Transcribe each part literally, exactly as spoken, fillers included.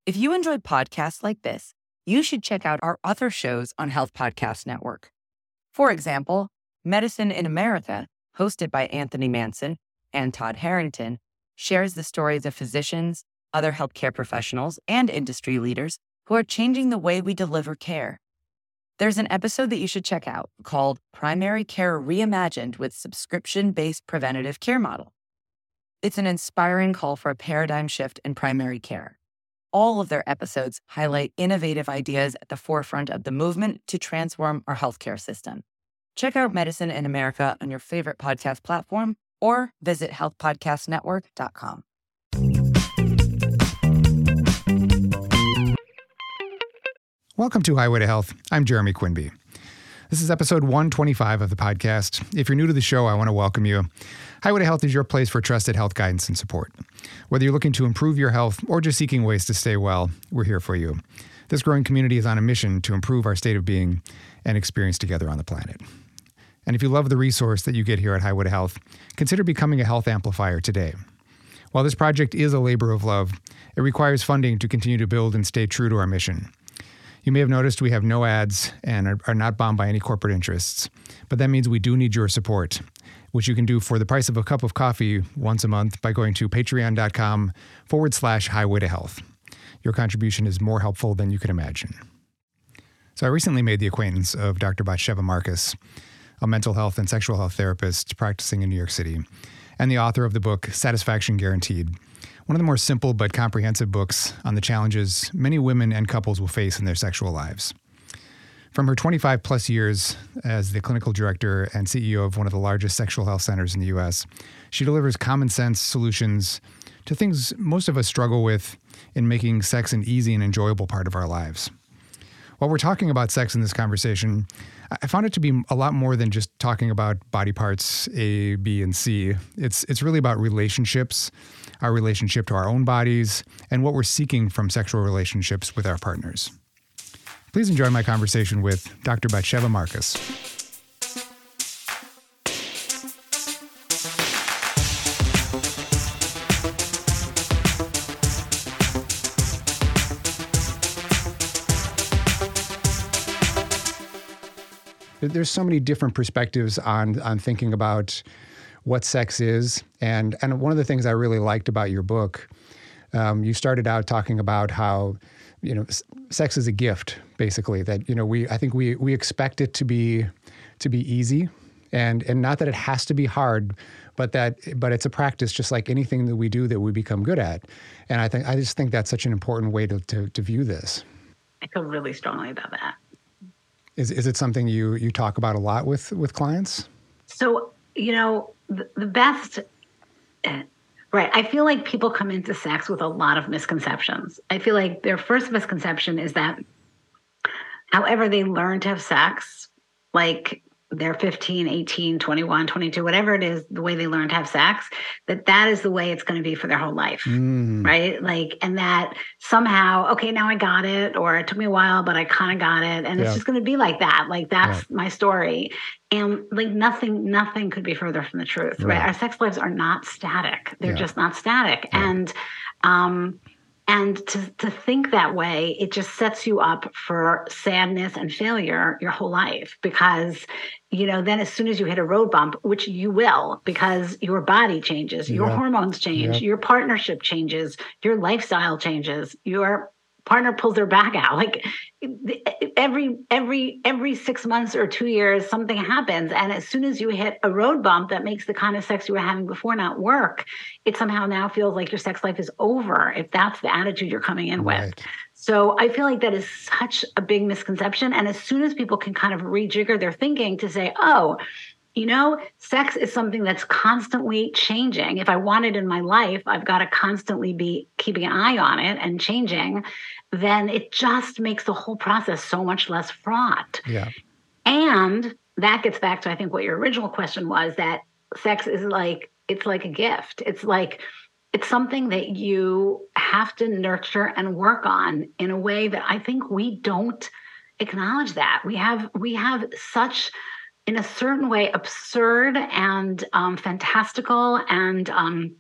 If you enjoy podcasts like this, you should check out our other shows on Health Podcast Network. For example, Medicine in America, hosted by Anthony Manson and Todd Harrington, shares the stories of physicians, other healthcare professionals, and industry leaders who are changing the way we deliver care. There's an episode that you should check out called Primary Care Reimagined with Subscription-Based Preventative Care Model. It's an inspiring call for a paradigm shift in primary care. All of their episodes highlight innovative ideas at the forefront of the movement to transform our healthcare system. Check out Medicine in America on your favorite podcast platform or visit health podcast network dot com. Welcome to Highway to Health. I'm Jeremy Quinby. This is episode one twenty-five of the podcast. If you're new to the show, I want to welcome you. Highway to Health is your place for trusted health guidance and support. Whether you're looking to improve your health or just seeking ways to stay well, we're here for you. This growing community is on a mission to improve our state of being and experience together on the planet. And if you love the resource that you get here at Highway to Health, consider becoming a health amplifier today. While this project is a labor of love, it requires funding to continue to build and stay true to our mission. You may have noticed we have no ads and are, are not bound by any corporate interests, but that means we do need your support, which you can do for the price of a cup of coffee once a month by going to patreon.com forward slash highway to health. Your contribution is more helpful than you can imagine. So I recently made the acquaintance of Doctor Batsheva Marcus, a mental health and sexual health therapist practicing in New York City, and the author of the book Satisfaction Guaranteed, one of the more simple but comprehensive books on the challenges many women and couples will face in their sexual lives. From her twenty-five plus years as the clinical director and C E O of one of the largest sexual health centers in the U S, she delivers common sense solutions to things most of us struggle with in making sex an easy and enjoyable part of our lives. While we're talking about sex in this conversation, I found it to be a lot more than just talking about body parts A, B, and C. It's it's really about relationships, our relationship to our own bodies, and what we're seeking from sexual relationships with our partners. Please enjoy my conversation with Doctor Batsheva Marcus. There's so many different perspectives on on thinking about what sex is. And, and one of the things I really liked about your book, um, you started out talking about how, you know, s- sex is a gift, basically, that, you know, we, I think we, we expect it to be, to be easy, and, and not that it has to be hard, but that, but it's a practice just like anything that we do that we become good at. And I think, I just think that's such an important way to, to, to view this. I feel really strongly about that. Is, is it something you, you talk about a lot with, with clients? So, you know, the, the best, uh, right. I feel like people come into sex with a lot of misconceptions. I feel like their first misconception is that however they learn to have sex, like they're fifteen, eighteen, twenty-one, twenty-two, whatever it is, the way they learn to have sex, that that is the way it's going to be for their whole life. Mm. Right. Like, and that somehow, okay, now I got it, or it took me a while, but I kind of got it. And yeah. It's just going to be like that. Like, that's yeah. my story. And like nothing, nothing could be further from the truth, right? right? Our sex lives are not static. They're yeah. just not static. Yeah. And, um, And to, to think that way, it just sets you up for sadness and failure your whole life, because, you know, then as soon as you hit a road bump, which you will, because your body changes, your yep. hormones change, yep. your partnership changes, your lifestyle changes, your partner pulls their back out. Like every every every six months or two years, something happens. And as soon as you hit a road bump that makes the kind of sex you were having before not work, it somehow now feels like your sex life is over, if that's the attitude you're coming in right. with. So I feel like that is such a big misconception. And as soon as people can kind of rejigger their thinking to say, oh, you know, sex is something that's constantly changing. If I want it in my life, I've got to constantly be keeping an eye on it and changing. Then it just makes the whole process so much less fraught. Yeah. And that gets back to, I think, what your original question was, that sex is like, it's like a gift. It's like, it's something that you have to nurture and work on in a way that I think we don't acknowledge that. We have, we have such, in a certain way, absurd and um, fantastical and um,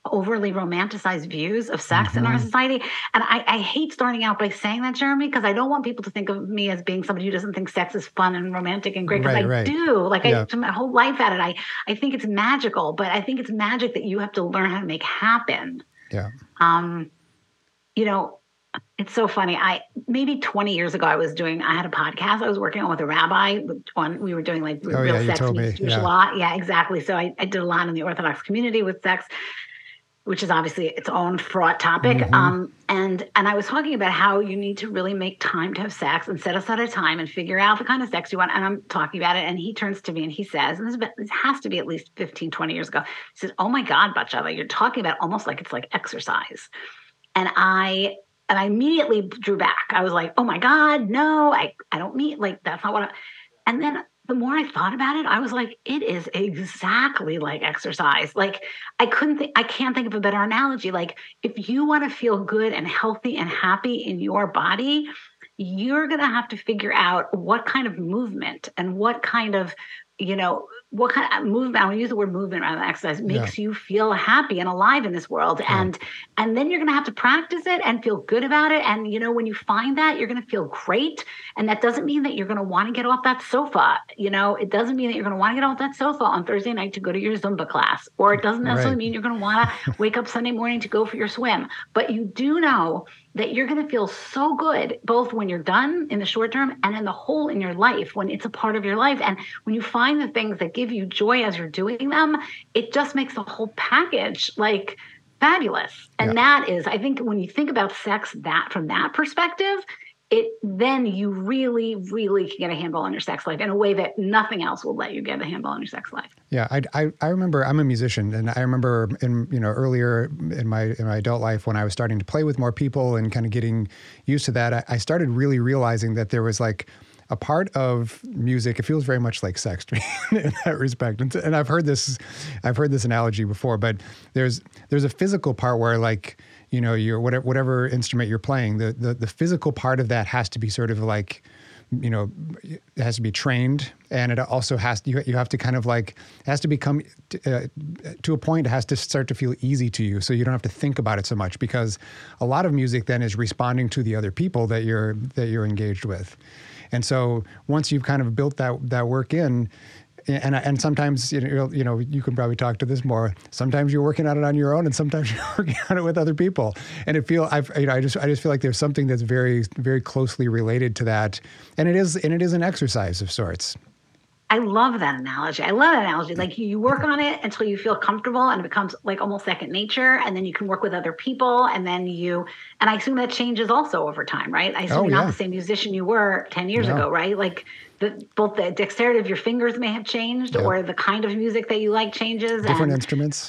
overly romanticized views of sex Mm-hmm. in our society. And I, I hate starting out by saying that, Jeremy, because I don't want people to think of me as being somebody who doesn't think sex is fun and romantic and great, because Right, I right. do. Like Yeah. I spend my whole life at it. I, I think it's magical, but I think it's magic that you have to learn how to make happen. Yeah. Um, you know, it's so funny. I maybe twenty years ago, I was doing, I had a podcast I was working on with a rabbi on, we were doing like Oh, real yeah, you sex told meets me. Jewish Yeah. law. Yeah, exactly. So I, I did a lot in the Orthodox community with sex, which is obviously its own fraught topic. Mhm. Um, and and I was talking about how you need to really make time to have sex and set aside a time and figure out the kind of sex you want. And I'm talking about it. And he turns to me and he says, and this, is about, this has to be at least fifteen, twenty years ago. He says, oh my God, Batsheva, you're talking about almost like it's like exercise. And I and I immediately drew back. I was like, oh my God, no, I, I don't mean, like, that's not what I, and then the more I thought about it, I was like, it is exactly like exercise. Like I couldn't think, I can't think of a better analogy. Like if you want to feel good and healthy and happy in your body, you're going to have to figure out what kind of movement and what kind of, you know, what kind of movement, I would use the word movement rather than exercise, makes yeah. you feel happy and alive in this world. Yeah. And and then you're going to have to practice it and feel good about it. And, you know, when you find that, you're going to feel great. And that doesn't mean that you're going to want to get off that sofa. You know, it doesn't mean that you're going to want to get off that sofa on Thursday night to go to your Zumba class. Or it doesn't necessarily right. mean you're going to want to wake up Sunday morning to go for your swim. But you do know that you're going to feel so good, both when you're done in the short term and in the whole in your life, when it's a part of your life. And when you find the things that give you joy as you're doing them, it just makes the whole package like fabulous. And yeah. that is, I think when you think about sex that from that perspective, it then you really, really can get a handle on your sex life in a way that nothing else will let you get a handle on your sex life. Yeah, I, I, I remember I'm a musician, and I remember in you know earlier in my in my adult life when I was starting to play with more people and kind of getting used to that, I, I started really realizing that there was like a part of music. It feels very much like sex to me in that respect. And, and I've heard this, I've heard this analogy before, but there's there's a physical part where like, you know, your whatever whatever instrument you're playing, the, the the physical part of that has to be sort of like, you know, it has to be trained, and it also has you you have to kind of like it has to become uh, to a point. It has to start to feel easy to you, so you don't have to think about it so much, because a lot of music then is responding to the other people that you're that you're engaged with. And so once you've kind of built that that work in, and and sometimes you know you know you can probably talk to this more. Sometimes you're working on it on your own, and sometimes you're working on it with other people. And it feel I've you know I just I just feel like there's something that's very very closely related to that, and it is and it is an exercise of sorts. I love that analogy. I love that analogy. Like you work on it until you feel comfortable and it becomes like almost second nature. And then you can work with other people. And then you, and I assume that changes also over time, right? I assume oh, you're yeah. not the same musician you were ten years no. ago, right? Like the, both the dexterity of your fingers may have changed yep. or the kind of music that you like changes. Different and, instruments.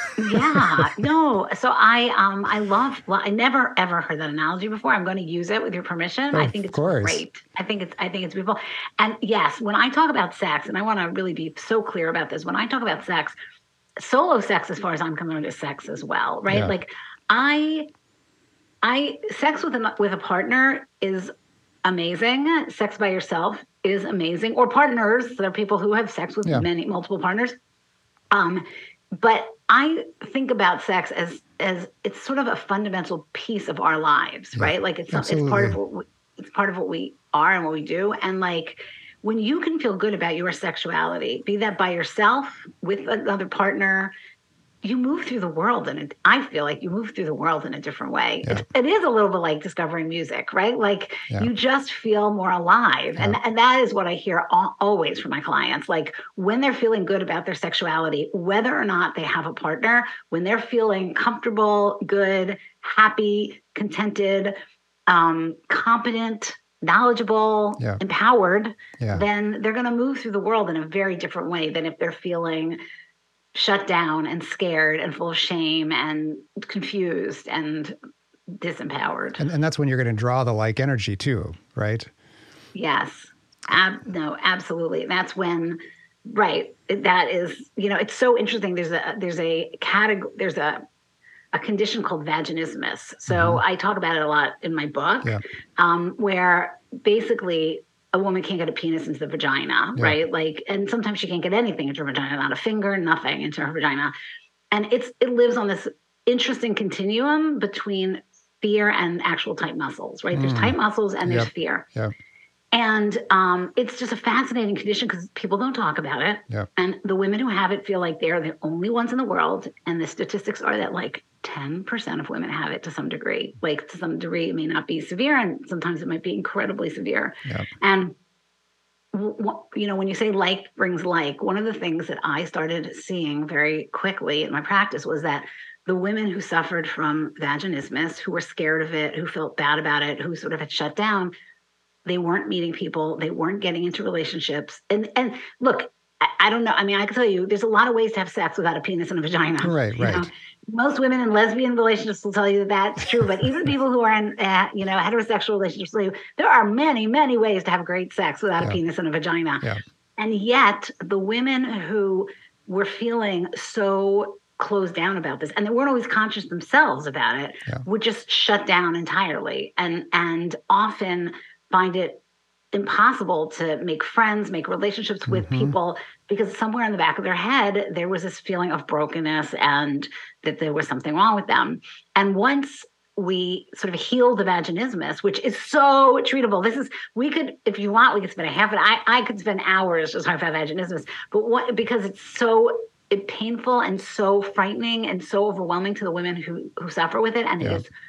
yeah, no. So I, um, I love, well, I never ever heard that analogy before. I'm going to use it with your permission. Oh, I think it's course. great. I think it's, I think it's beautiful. And yes, when I talk about sex, and I want to really be so clear about this, when I talk about sex, solo sex, as far as I'm concerned, is sex as well, right? Yeah. Like I, I, sex with a, with a partner is amazing. Sex by yourself is amazing, or partners. There are people who have sex with yeah. many, multiple partners. Um, But I think about sex as as it's sort of a fundamental piece of our lives, yeah, right? Like it's absolutely. it's part of what we, it's part of what we are and what we do. And like when you can feel good about your sexuality, be that by yourself, with another partner, you move through the world, and I feel like you move through the world in a different way. Yeah. It, it is a little bit like discovering music, right? Like yeah. you just feel more alive. Yeah. And, and that is what I hear all, always from my clients. Like when they're feeling good about their sexuality, whether or not they have a partner, when they're feeling comfortable, good, happy, contented, um, competent, knowledgeable, yeah. empowered, yeah. then they're going to move through the world in a very different way than if they're feeling shut down and scared and full of shame and confused and disempowered. And, and that's when you're going to draw the like energy too, right? Yes. Ab- no, absolutely. That's when, right. That is, you know, it's so interesting. There's a, there's a category, there's a, a condition called vaginismus. So mm-hmm. I talk about it a lot in my book, yeah. um, where basically a woman can't get a penis into the vagina, yeah. right? Like, and sometimes she can't get anything into her vagina, not a finger, nothing into her vagina. and it's it lives on this interesting continuum between fear and actual tight muscles, right? Mm. There's tight muscles and there's yep. fear. Yep. And um, it's just a fascinating condition because people don't talk about it. Yep. And the women who have it feel like they're the only ones in the world. And the statistics are that like ten percent of women have it to some degree. Like to some degree, it may not be severe, and sometimes it might be incredibly severe. Yep. And, w- you know, when you say like brings like, one of the things that I started seeing very quickly in my practice was that the women who suffered from vaginismus, who were scared of it, who felt bad about it, who sort of had shut down, they weren't meeting people. They weren't getting into relationships. And and look, I, I don't know. I mean, I can tell you, there's a lot of ways to have sex without a penis and a vagina. Right, right. Know? Most women in lesbian relationships will tell you that that's true. But even people who are in, uh, you know, heterosexual relationships, there are many, many ways to have great sex without yeah. a penis and a vagina. Yeah. And yet, the women who were feeling so closed down about this, and they weren't always conscious themselves about it, yeah. would just shut down entirely, and and often find it impossible to make friends, make relationships with mm-hmm. people, because somewhere in the back of their head, there was this feeling of brokenness and that there was something wrong with them. And once we sort of heal the vaginismus, which is so treatable, this is, we could, if you want, we could spend a half an I, I could spend hours just talking about vaginismus, but what, because it's so it, painful and so frightening and so overwhelming to the women who, who suffer with it. And yeah. it is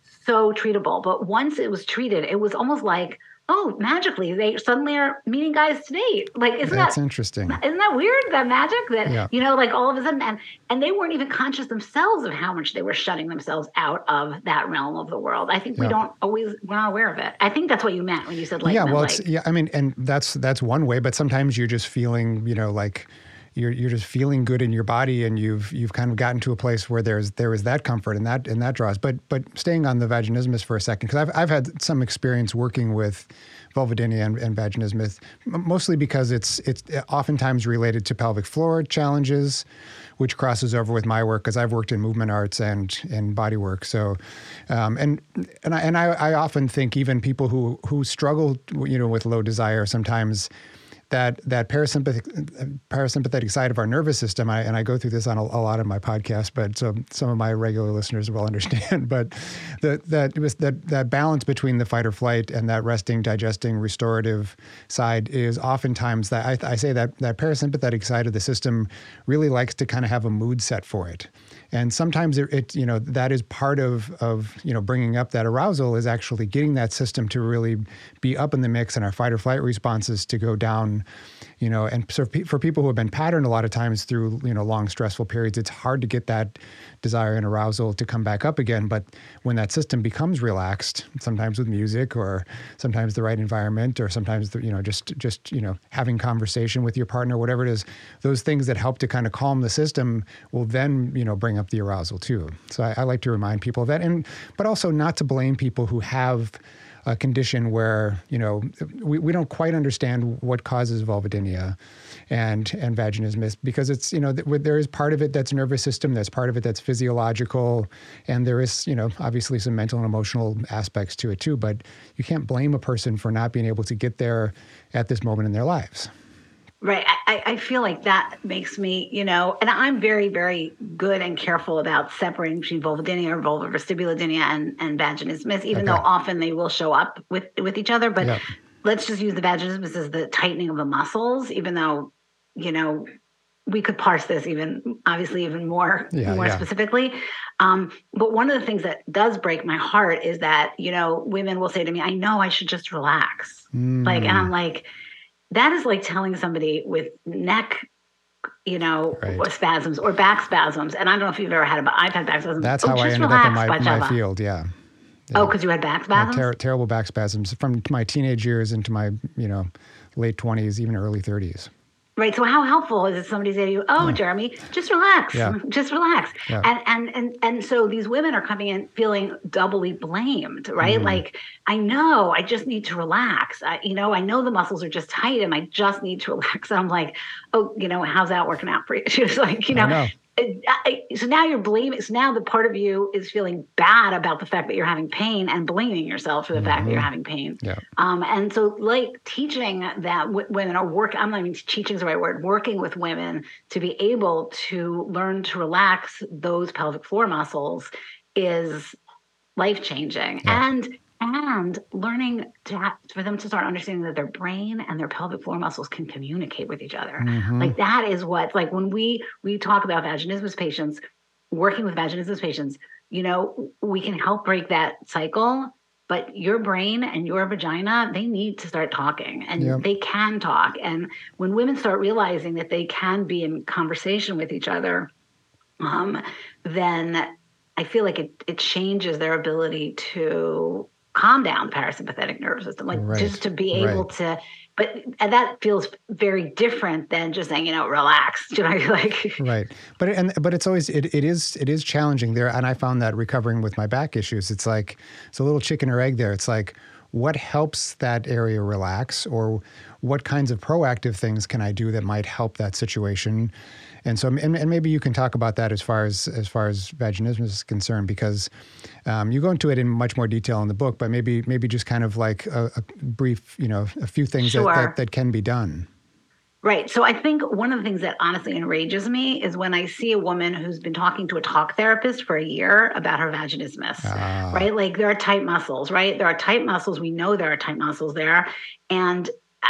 so treatable. But once it was treated, it was almost like, oh, magically, they suddenly are meeting guys to date. Like, isn't That's that interesting? Isn't that weird? That magic that, yeah. you know, like all of a sudden, and, and they weren't even conscious themselves of how much they were shutting themselves out of that realm of the world. I think we yeah. don't always, we're not aware of it. I think that's what you meant when you said like, yeah, well, like. it's, yeah, I mean, and that's, that's one way, but sometimes you're just feeling, you know, like, You're you're just feeling good in your body, and you've you've kind of gotten to a place where there's there is that comfort and that and that draws. But but staying on the vaginismus for a second, because I've I've had some experience working with vulvodynia and, and vaginismus, mostly because it's it's oftentimes related to pelvic floor challenges, which crosses over with my work because I've worked in movement arts and and body work. So, um, and and I and I, I often think even people who who struggle, you know, with low desire sometimes. That that parasympathetic parasympathetic side of our nervous system, I, and I go through this on a, a lot of my podcasts, but so some of my regular listeners will understand. But the, that was that that balance between the fight or flight and that resting, digesting, restorative side is oftentimes that I, I say that that parasympathetic side of the system really likes to kind of have a mood set for it. And sometimes it, it, you know, that is part of, of, you know, bringing up that arousal is actually getting that system to really be up in the mix and our fight or flight responses to go down, you know, and so for people who have been patterned a lot of times through, you know, long stressful periods, it's hard to get that desire and arousal to come back up again. But when that system becomes relaxed, sometimes with music or sometimes the right environment or sometimes, the, you know, just, just, you know, having conversation with your partner, whatever it is, those things that help to kind of calm the system will then, you know, bring up the arousal too. So I, I like to remind people of that, and but also not to blame people who have a condition where, you know, we, we don't quite understand what causes vulvodynia and and vaginismus, because it's, you know, there is part of it that's nervous system, there's part of it that's physiological, and there is, you know, obviously some mental and emotional aspects to it too, but you can't blame a person for not being able to get there at this moment in their lives. Right. I, I feel like that makes me, you know, and I'm very, very good and careful about separating between vulvodynia or vulvovestibulodynia and, and vaginismus, even okay. though often they will show up with, with each other. But yeah. let's just use the vaginismus as the tightening of the muscles, even though, you know, we could parse this even, obviously, even more, yeah, more yeah. specifically. Um, but one of the things that does break my heart is that, you know, women will say to me, I know I should just relax. Mm. Like, and I'm like, that is like telling somebody with neck, you know, right. or spasms or back spasms. And I don't know if you've ever had it, but I've had back spasms. That's oh, how I ended up in my, my field. Yeah. yeah. Oh, because you had back spasms? Ter- terrible back spasms from my teenage years into my, you know, late twenties, even early thirties. Right. So how helpful is it somebody say to you, oh, yeah. Jeremy, just relax, yeah. just relax. Yeah. And, and, and, and so these women are coming in feeling doubly blamed, right? Mm. Like, I know, I just need to relax. I, you know, I know the muscles are just tight and I just need to relax. And I'm like, oh, you know, how's that working out for you? She was like, you know, know. I, so now you're blaming. So now the part of you is feeling bad about the fact that you're having pain and blaming yourself for the mm-hmm. fact that you're having pain. Yeah. Um, and so, like teaching that w- women are work. I'm not even teaching is the right word. Working with women to be able to learn to relax those pelvic floor muscles is life changing. Yeah. And and learning to have, for them to start understanding that their brain and their pelvic floor muscles can communicate with each other. Mm-hmm. Like that is what, like when we we talk about vaginismus patients, working with vaginismus patients, you know, we can help break that cycle. But your brain and your vagina, they need to start talking, and yep. they can talk. And when women start realizing that they can be in conversation with each other, um, then I feel like it it changes their ability to calm down the parasympathetic nervous system, like right. just to be able right. to, but and that feels very different than just saying, you know, relax, you know, like. Right. But, and, but it's always, it, it is, it is challenging there. And I found that recovering with my back issues, it's like, it's a little chicken or egg there. It's like, what helps that area relax, or what kinds of proactive things can I do that might help that situation? And so, and, and maybe you can talk about that as far as as far as vaginismus is concerned, because um, you go into it in much more detail in the book, but maybe maybe just kind of like a, a brief, you know, a few things sure. that, that, that can be done. Right. So I think one of the things that honestly enrages me is when I see a woman who's been talking to a talk therapist for a year about her vaginismus, ah. right? Like there are tight muscles, right? There are tight muscles. We know there are tight muscles there. And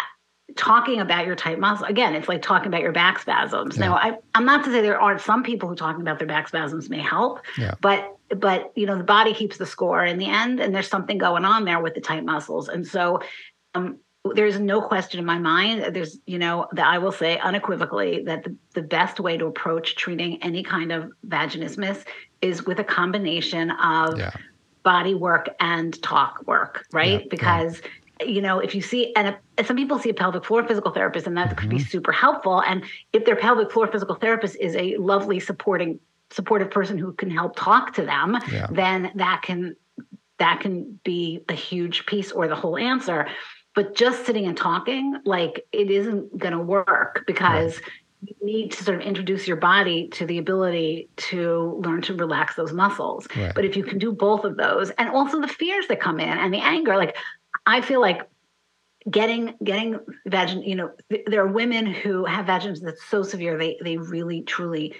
talking about your tight muscle, again, it's like talking about your back spasms. Yeah. Now, I, I'm not to say there aren't some people who talking about their back spasms may help, yeah. but but you know, the body keeps the score in the end, and there's something going on there with the tight muscles. And so um, there's no question in my mind, there's, you know, that I will say unequivocally that the, the best way to approach treating any kind of vaginismus is with a combination of yeah. body work and talk work, right? Yeah. Because yeah. you know, if you see, and if, some people see a pelvic floor physical therapist, and that mm-hmm. could be super helpful. And if their pelvic floor physical therapist is a lovely supporting, supportive person who can help talk to them, yeah. then that can, that can be a huge piece or the whole answer. But just sitting and talking, like it isn't going to work, because right. you need to sort of introduce your body to the ability to learn to relax those muscles. Right. But if you can do both of those, and also the fears that come in and the anger, like, I feel like getting getting vagin, you know, th- there are women who have vaginismus that's so severe they they really truly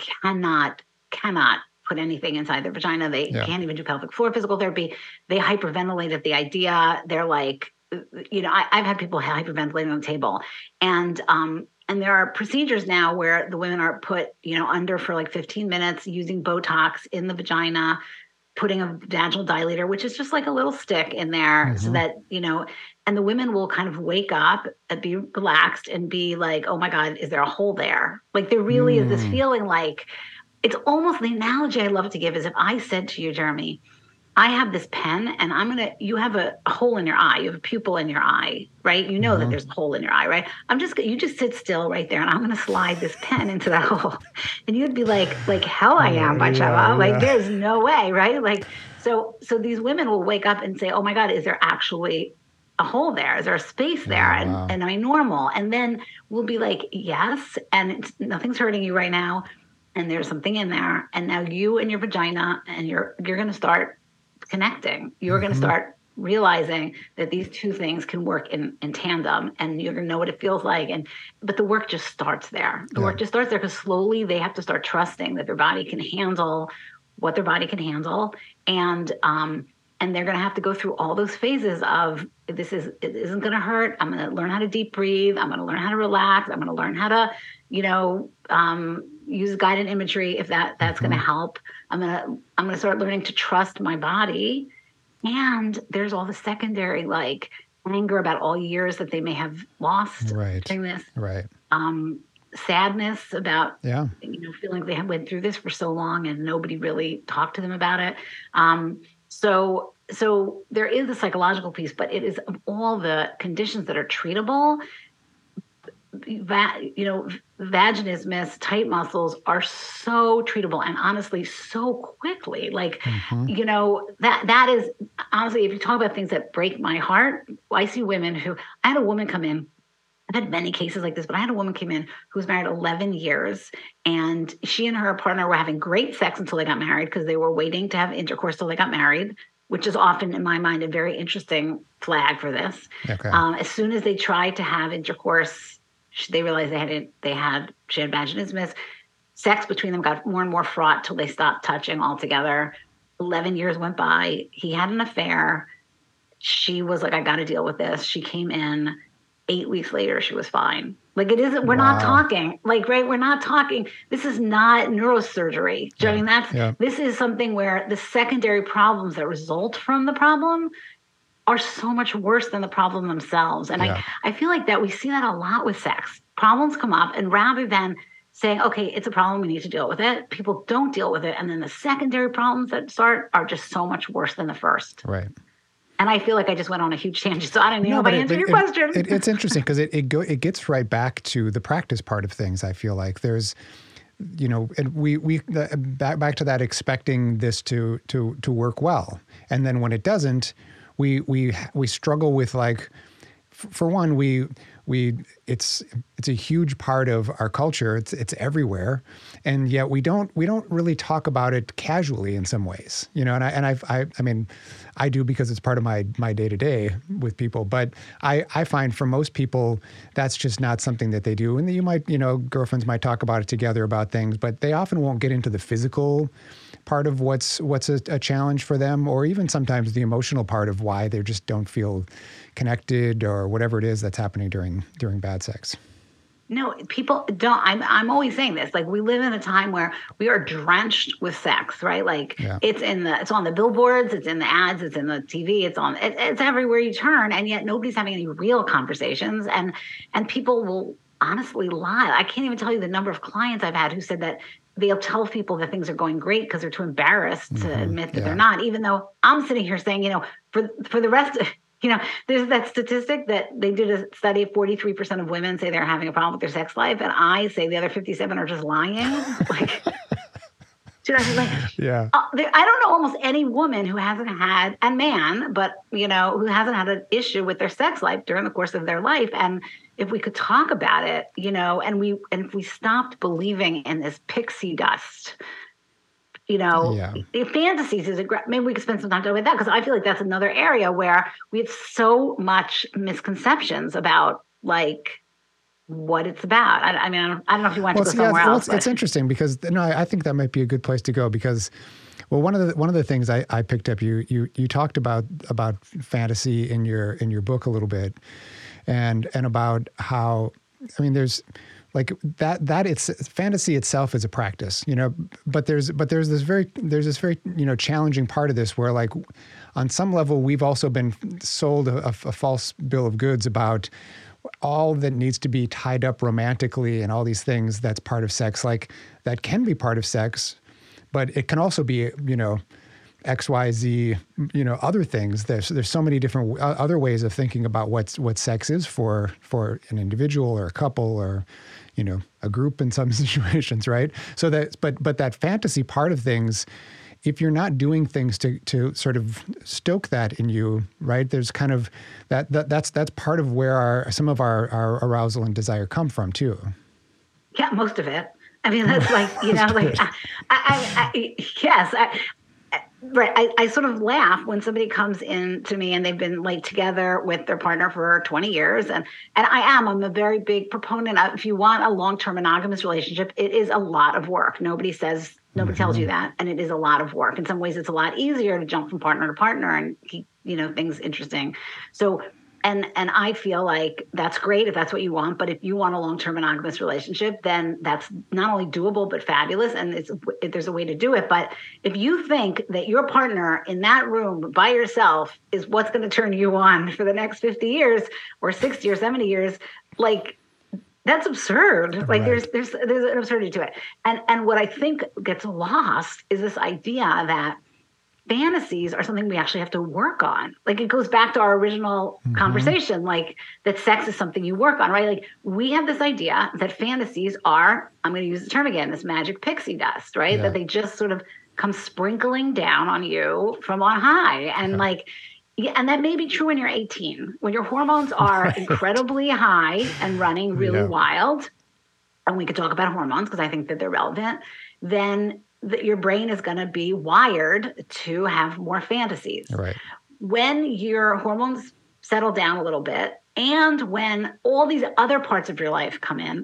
cannot cannot put anything inside their vagina. They yeah. can't even do pelvic floor physical therapy. They hyperventilate at the idea. They're like, you know, I, I've had people hyperventilating on the table, and um and there are procedures now where the women are put, you know, under for like fifteen minutes using Botox in the vagina, putting a vaginal dilator, which is just like a little stick in there mm-hmm. so that, you know, and the women will kind of wake up and be relaxed and be like, oh my God, is there a hole there? Like there really mm. is this feeling like, it's almost the analogy I love to give is if I said to you, Jeremy, I have this pen and I'm going to, you have a, a hole in your eye, you have a pupil in your eye, right? You know mm-hmm. that there's a hole in your eye, right? I'm just, you just sit still right there and I'm going to slide this pen into that hole. And you'd be like, like hell I am, Bacheva. Yeah, like yeah. there's no way, right? Like, so, so these women will wake up and say, oh my God, is there actually a hole there? Is there a space there? Oh, and, wow. and am I normal? And then we'll be like, yes. And it's, nothing's hurting you right now. And there's something in there. And now you and your vagina and you're, you're going to start connecting. You're mm-hmm. going to start realizing that these two things can work in, in tandem, and you're going to know what it feels like. And but the work just starts there. The yeah. work just starts there because slowly they have to start trusting that their body can handle what their body can handle, and um and they're going to have to go through all those phases of this is it isn't going to hurt. I'm going to learn how to deep breathe. I'm going to learn how to relax. I'm going to learn how to, you know, um, use guided imagery if that that's mm-hmm. going to help. I'm going to I'm going to start learning to trust my body. And there's all the secondary, like anger about all years that they may have lost right. during this. Right. Um, sadness about, yeah. you know, feeling they have went through this for so long and nobody really talked to them about it. Um, so, so there is a psychological piece, but it is of all the conditions that are treatable. Va- you know, vaginismus, tight muscles are so treatable, and honestly, so quickly. Like, mm-hmm. you know, that that is honestly, if you talk about things that break my heart, I see women who I had a woman come in I've had many cases like this, but I had a woman came in who was married eleven years, and she and her partner were having great sex until they got married because they were waiting to have intercourse till they got married, which is often, in my mind, a very interesting flag for this. Okay. Um, as soon as they tried to have intercourse, they realized they had they had she had vaginismus. Sex between them got more and more fraught till they stopped touching altogether. eleven years went by. He had an affair. She was like, I got to deal with this. She came in. Eight weeks later, she was fine. Like it isn't, we're wow. not talking, like, right, we're not talking, this is not neurosurgery. Do you know what I mean? That's, yeah. This is something where the secondary problems that result from the problem are so much worse than the problem themselves. And yeah. I, I feel like that we see that a lot with sex. Problems come up, and rather than saying, okay, it's a problem, we need to deal with it, people don't deal with it. And then the secondary problems that start are just so much worse than the first. Right. And I feel like I just went on a huge tangent, so I don't even no, know if I it, answered it, your it, question. It, it's interesting because it it, go, it gets right back to the practice part of things. I feel like there's, you know, and we we the, back back to that expecting this to to to work well, and then when it doesn't, we we we struggle with like, f- for one, we. We it's it's a huge part of our culture. It's it's everywhere, and yet we don't we don't really talk about it casually in some ways, you know. And I and I I, I mean, I do because it's part of my my day to day with people. But I I find for most people that's just not something that they do. And you might you know girlfriends might talk about it together about things, but they often won't get into the physical part of what's what's a, a challenge for them, or even sometimes the emotional part of why they just don't feel connected or whatever it is that's happening during during bad sex. No, people don't. I'm I'm always saying this. Like, we live in a time where we are drenched with sex, right? Like yeah. it's in the it's on the billboards, it's in the ads, it's in the T V, it's on it, it's everywhere you turn, and yet nobody's having any real conversations, and and people will honestly lie. I can't even tell you the number of clients I've had who said that they'll tell people that things are going great because they're too embarrassed mm-hmm. to admit that yeah. they're not, even though I'm sitting here saying, you know, for for the rest of You know, there's that statistic that they did a study of forty-three percent of women say they're having a problem with their sex life. And I say the other fifty-seven are just lying. Like, do you know what I mean? Like, yeah. Uh, there, I don't know almost any woman who hasn't had, and man, but, you know, who hasn't had an issue with their sex life during the course of their life. And if we could talk about it, you know, and we, and if we stopped believing in this pixie dust, you know, yeah. fantasies is a great, maybe we could spend some time talking about that, because I feel like that's another area where we have so much misconceptions about like what it's about. I, I mean, I don't, I don't know if you want well, to go somewhere yeah, else. Well, it's, it's interesting because no, I think that might be a good place to go because, well, one of the one of the things I, I picked up, you you you talked about about fantasy in your in your book a little bit, and and about how, I mean, there's. Like that, that it's fantasy itself is a practice, you know, but there's, but there's this very, there's this very, you know, challenging part of this where like on some level, we've also been sold a, a false bill of goods about all that needs to be tied up romantically and all these things that's part of sex. Like that can be part of sex, but it can also be, you know, X, Y, Z, you know, other things. There's there's so many different other ways of thinking about what's what sex is for for an individual or a couple or, you know, a group in some situations, right? So that, but but that fantasy part of things, if you're not doing things to to sort of stoke that in you, right? There's kind of that, that that's that's part of where our some of our, our arousal and desire come from too. Yeah, most of it. I mean, that's like, you know, like, I, I, I, yes, I, Right. I, I sort of laugh when somebody comes in to me and they've been like together with their partner for twenty years. And, and I am, I'm a very big proponent of, if you want a long-term monogamous relationship, it is a lot of work. Nobody says, nobody mm-hmm. tells you that. And it is a lot of work. In some ways, it's a lot easier to jump from partner to partner and keep, you know, things interesting. So And and I feel like that's great if that's what you want. But if you want a long-term monogamous relationship, then that's not only doable, but fabulous. And it's, there's a way to do it. But if you think that your partner in that room by yourself is what's going to turn you on for the next fifty years or sixty or seventy years, like that's absurd. Like right. there's there's there's an absurdity to it. And and what I think gets lost is this idea that fantasies are something we actually have to work on. Like it goes back to our original mm-hmm. conversation, like that sex is something you work on, right? Like we have this idea that fantasies are, I'm going to use the term again, this magic pixie dust, right? Yeah. That they just sort of come sprinkling down on you from on high. And yeah. like, Yeah, and that may be true when you're eighteen, when your hormones are right. incredibly high and running really yeah. wild. And we could talk about hormones because I think that they're relevant. Then the, your brain is going to be wired to have more fantasies. Right. When your hormones settle down a little bit, and when all these other parts of your life come in,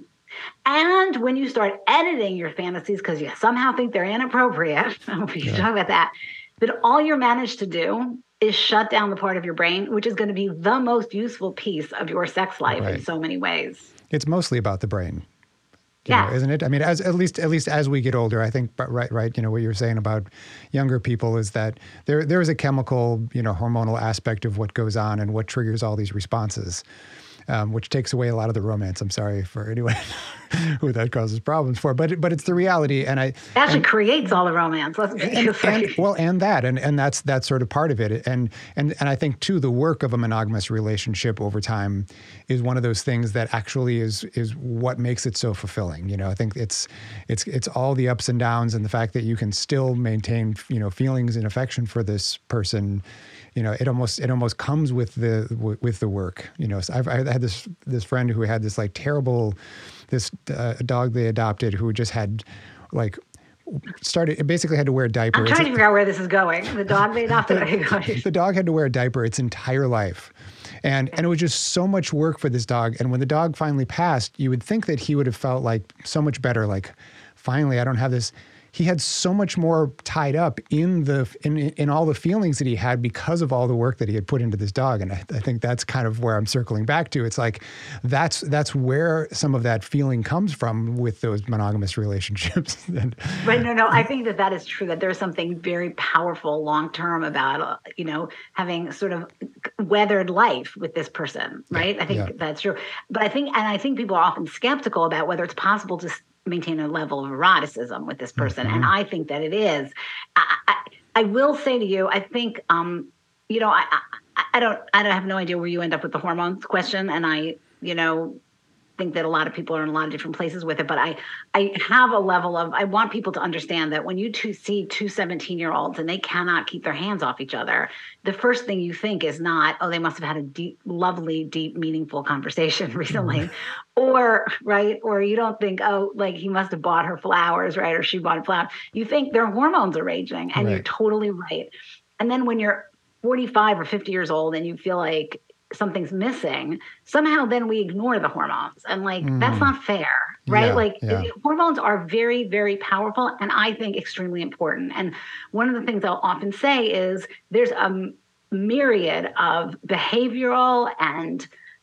and when you start editing your fantasies because you somehow think they're inappropriate, we can yeah. talk about that, that all you're managed to do is shut down the part of your brain, which is going to be the most useful piece of your sex life right. in so many ways. It's mostly about the brain. Yeah, isn't it? I mean, as at least at least as we get older, I think. But right, right. You know what you're saying about younger people is that there there is a chemical, you know, hormonal aspect of what goes on and what triggers all these responses, um, which takes away a lot of the romance. I'm sorry for anyone who that causes problems for, but but it's the reality, and I it actually and, creates all the romance. Let's be and, and, well, and that, and and that's that's sort of part of it, and and and I think too, the work of a monogamous relationship over time is one of those things that actually is is what makes it so fulfilling. You know, I think it's it's it's all the ups and downs, and the fact that you can still maintain, you know, feelings and affection for this person. You know, it almost it almost comes with the with the work. You know, so I've I had this this friend who had this like terrible this uh, dog they adopted who just had like started it basically had to wear a diaper. I'm trying to figure out where this is going. The dog they adopted. the, the dog had to wear a diaper its entire life. And and it was just so much work for this dog. And when the dog finally passed, you would think that he would have felt like so much better, like, finally, I don't have this. He had so much more tied up in the in in all the feelings that he had because of all the work that he had put into this dog. And I, I think that's kind of where I'm circling back to. It's like that's that's where some of that feeling comes from with those monogamous relationships. and, right. No, no. I think that that is true, that there's something very powerful long term about, uh, you know, having sort of weathered life with this person. Right. Yeah, I think yeah. that's true. But I think and I think people are often skeptical about whether it's possible to maintain a level of eroticism with this person. Mm-hmm. And I think that it is. I, I, I will say to you, I think, um, you know, I, I, I don't, I don't have no idea where you end up with the hormones question. And I, you know, think that a lot of people are in a lot of different places with it, but I, I have a level of, I want people to understand that when you two see two seventeen year olds and they cannot keep their hands off each other, the first thing you think is not, oh, they must have had a deep, lovely, deep, meaningful conversation recently. Mm-hmm. Or, right. Or you don't think, oh, like he must have bought her flowers, right. Or she bought flowers. You think their hormones are raging, and right. You're totally right. And then when you're forty-five or fifty years old and you feel like something's missing, somehow then we ignore the hormones. And like, mm. that's not fair, right? Yeah, like yeah. hormones are very, very powerful, and I think extremely important. And one of the things I'll often say is there's a myriad of behavioral and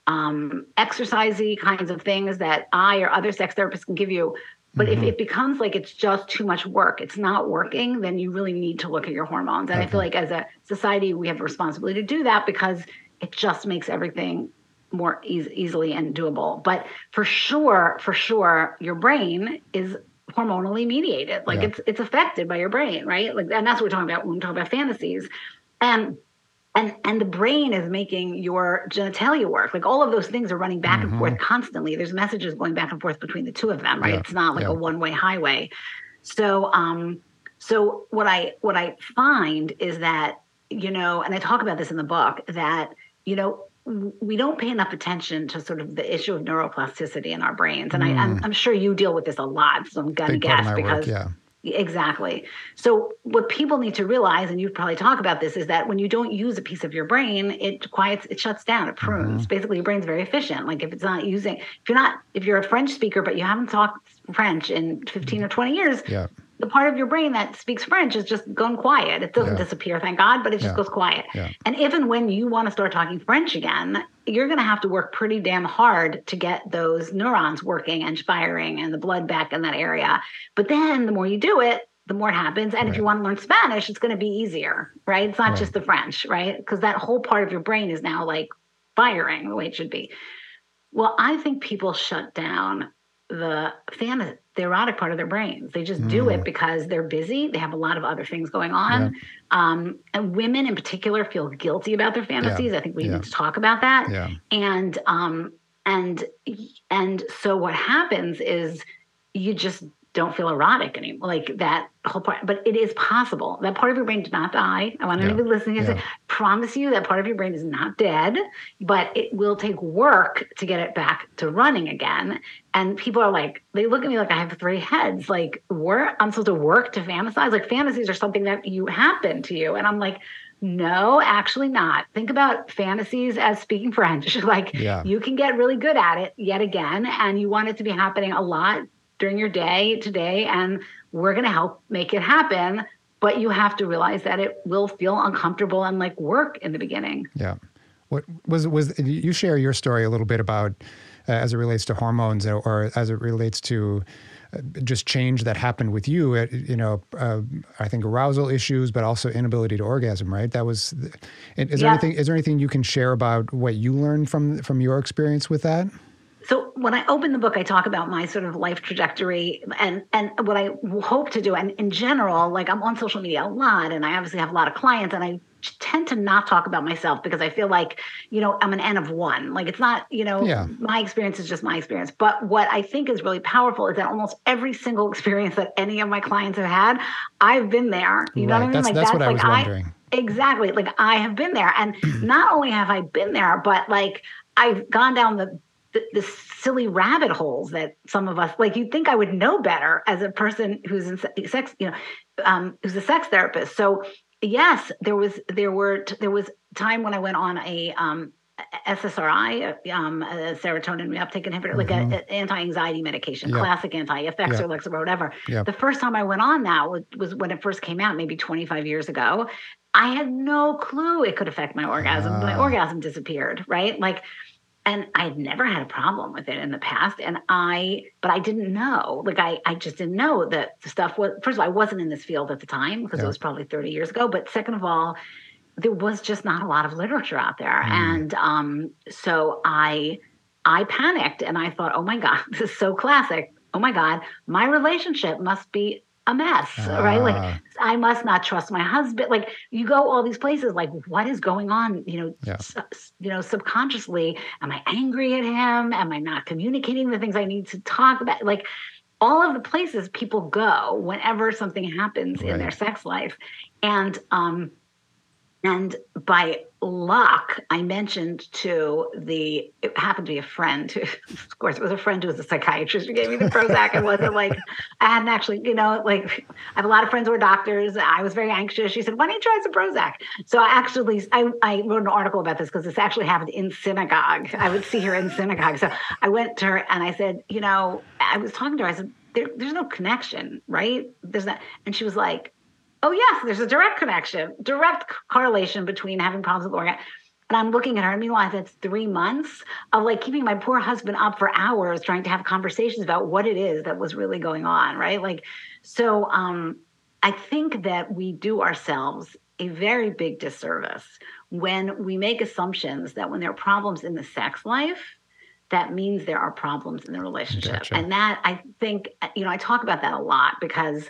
um, exercisey kinds of things that I or other sex therapists can give you. But mm-hmm. if it becomes like it's just too much work, it's not working, then you really need to look at your hormones. And okay. I feel like as a society, we have a responsibility to do that because it just makes everything more e- easily and doable. But for sure, for sure, your brain is hormonally mediated. Like yeah. it's it's affected by your brain, right? Like, and that's what we're talking about when we talk about fantasies. And and and the brain is making your genitalia work. Like all of those things are running back mm-hmm. and forth constantly. There's messages going back and forth between the two of them, right? Yeah. It's not like yeah. a one-way highway. So um, so what I what I find is that, you know, and I talk about this in the book, that you know, we don't pay enough attention to sort of the issue of neuroplasticity in our brains. And mm. I, I'm, I'm sure you deal with this a lot, so I'm going to guess because, work, yeah. exactly. So what people need to realize, and you probably talk about this, is that when you don't use a piece of your brain, it quiets, it shuts down, it prunes. Mm-hmm. Basically, your brain's very efficient. Like if it's not using, if you're not, if you're a French speaker, but you haven't talked French in fifteen or twenty years, yeah. the part of your brain that speaks French is just gone quiet. It doesn't yeah. disappear, thank God, but it just yeah. goes quiet. Yeah. And even when you want to start talking French again, you're going to have to work pretty damn hard to get those neurons working and firing and the blood back in that area. But then the more you do it, the more it happens. And right. if you want to learn Spanish, it's going to be easier, right? It's not right. just the French, right? Because that whole part of your brain is now like firing the way it should be. Well, I think people shut down the fan, the erotic part of their brains. They just mm. do it because they're busy. They have a lot of other things going on. Yeah. Um, and women in particular feel guilty about their fantasies. Yeah. I think we yeah. need to talk about that. Yeah. And, um, and, and so what happens is you just, don't feel erotic anymore. Like that whole part, but it is possible. That part of your brain did not die. I want Yeah. anybody listening to Yeah. say, promise you that part of your brain is not dead, but it will take work to get it back to running again. And people are like, they look at me like I have three heads. Like, work, I'm supposed to work to fantasize? Like, fantasies are something that you happen to you. And I'm like, no, actually not. Think about fantasies as speaking French. Like, Yeah. you can get really good at it yet again, and you want it to be happening a lot during your day today, and we're going to help make it happen. But you have to realize that it will feel uncomfortable and like work in the beginning. Yeah. What was, was, you share your story a little bit about, uh, as it relates to hormones or, or as it relates to uh, just change that happened with you, uh, you know, uh, I think arousal issues, but also inability to orgasm, right? That was, is there Yeah. anything, is there anything you can share about what you learned from, from your experience with that? So when I open the book, I talk about my sort of life trajectory and, and what I hope to do. And in general, like I'm on social media a lot, and I obviously have a lot of clients, and I tend to not talk about myself because I feel like, you know, I'm an N of one. Like it's not, you know, Yeah. my experience is just my experience. But what I think is really powerful is that almost every single experience that any of my clients have had, I've been there. You know Right. what I mean? That's, Like that's what I like was wondering. Exactly. Like I have been there. And not only have I been there, but like I've gone down the The, the silly rabbit holes that some of us, like you'd think I would know better as a person who's in sex, you know, um, who's a sex therapist. So yes, there was, there were, there was time when I went on a um, S S R I, um, a serotonin reuptake inhibitor, like Mhm. an anti-anxiety medication, Yep. classic anti-effects Yep. or Lexapro, whatever. Yep. The first time I went on that was, was when it first came out, maybe twenty-five years ago. I had no clue it could affect my orgasm. My Ah. orgasm disappeared, right? Like, and I had never had a problem with it in the past. And I, but I didn't know, like, I, I just didn't know that the stuff was, first of all, I wasn't in this field at the time because Yeah. it was probably thirty years ago. But second of all, there was just not a lot of literature out there. Mm. And um, so I, I panicked and I thought, oh my God, this is so classic. Oh my God, my relationship must be a mess, right? Ah. Like I must not trust my husband. Like you go all these places, like what is going on? You know, Yeah. s- you know, subconsciously, am I angry at him? Am I not communicating the things I need to talk about? Like all of the places people go whenever something happens Right. in their sex life. And, um, and by luck, I mentioned to the, it happened to be a friend who, of course, it was a friend who was a psychiatrist who gave me the Prozac. It wasn't like, I hadn't actually, you know, like I have a lot of friends who are doctors. I was very anxious. She said, why don't you try some Prozac? So I actually, I, I wrote an article about this because this actually happened in synagogue. I would see her in synagogue. So I went to her and I said, you know, I was talking to her. I said, there, there's no connection, right? There's not. And she was like, oh, yes, there's a direct connection, direct correlation between having problems with orgasm. And I'm looking at her. And meanwhile, that's three months of like keeping my poor husband up for hours trying to have conversations about what it is that was really going on. Right. Like, so um, I think that we do ourselves a very big disservice when we make assumptions that when there are problems in the sex life, that means there are problems in the relationship. Gotcha. And that I think, you know, I talk about that a lot because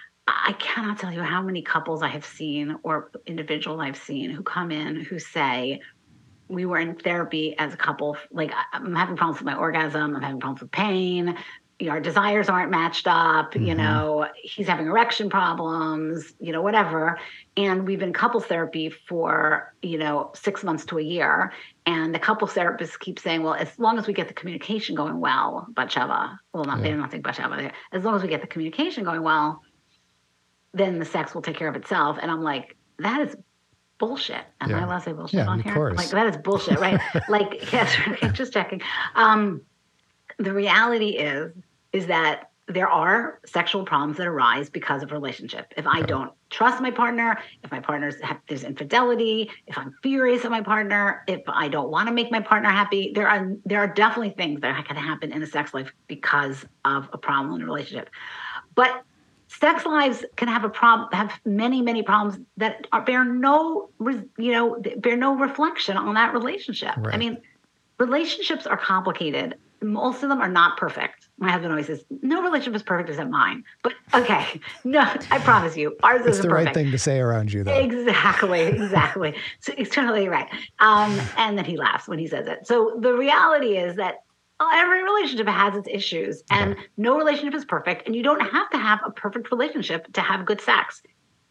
I cannot tell you how many couples I have seen or individuals I've seen who come in who say, we were in therapy as a couple, like I'm having problems with my orgasm, I'm having problems with pain, you know, our desires aren't matched up, Mm-hmm. you know, he's having erection problems, you know, whatever. And we've been couples therapy for, you know, six months to a year. And the couples therapists keep saying, well, as long as we get the communication going well, Batsheva, well, not, Yeah. they don't think Batsheva, as long as we get the communication going well, then the sex will take care of itself. And I'm like, that is bullshit. Am Yeah. I allowed to say bullshit Yeah, on of here? course. Like, that is bullshit, right? Like, yes, just checking. Um, the reality is, is that there are sexual problems that arise because of relationship. If I Okay. don't trust my partner, if my partner's have, there's infidelity, if I'm furious at my partner, if I don't want to make my partner happy, there are there are definitely things that can happen in a sex life because of a problem in a relationship. But sex lives can have a problem, have many, many problems that are, bear no, you know, bear no reflection on that relationship. Right. I mean, relationships are complicated. Most of them are not perfect. My husband always says, no relationship is perfect except mine. But okay, no, I promise you, ours It's isn't the perfect. right thing to say around you, though. Exactly, exactly. So it's totally right. Um, and then he laughs when he says it. So the reality is that every relationship has its issues, and Okay. no relationship is perfect, and you don't have to have a perfect relationship to have good sex.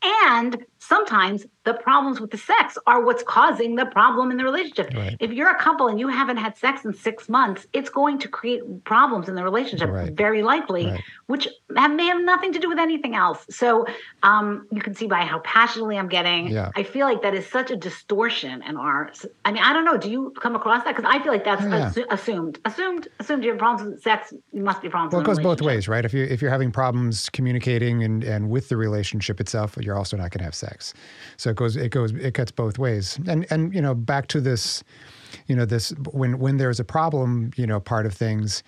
And sometimes the problems with the sex are what's causing the problem in the relationship. Right. If you're a couple and you haven't had sex in six months, it's going to create problems in the relationship, Right. very likely, Right. which have, may have nothing to do with anything else. So um, you can see by how passionately I'm getting. Yeah. I feel like that is such a distortion in our. I mean, I don't know. Do you come across that? Because I feel like that's Oh, yeah. assu- assumed. Assumed. Assumed you have problems with sex. You must be problems. Well, it in goes the both relationship. ways, right? If you if you're having problems communicating and, and with the relationship itself, you're also not going to have sex. So it goes it goes it cuts both ways. And and you know, back to this, you know, this when when there's a problem, you know, part of things.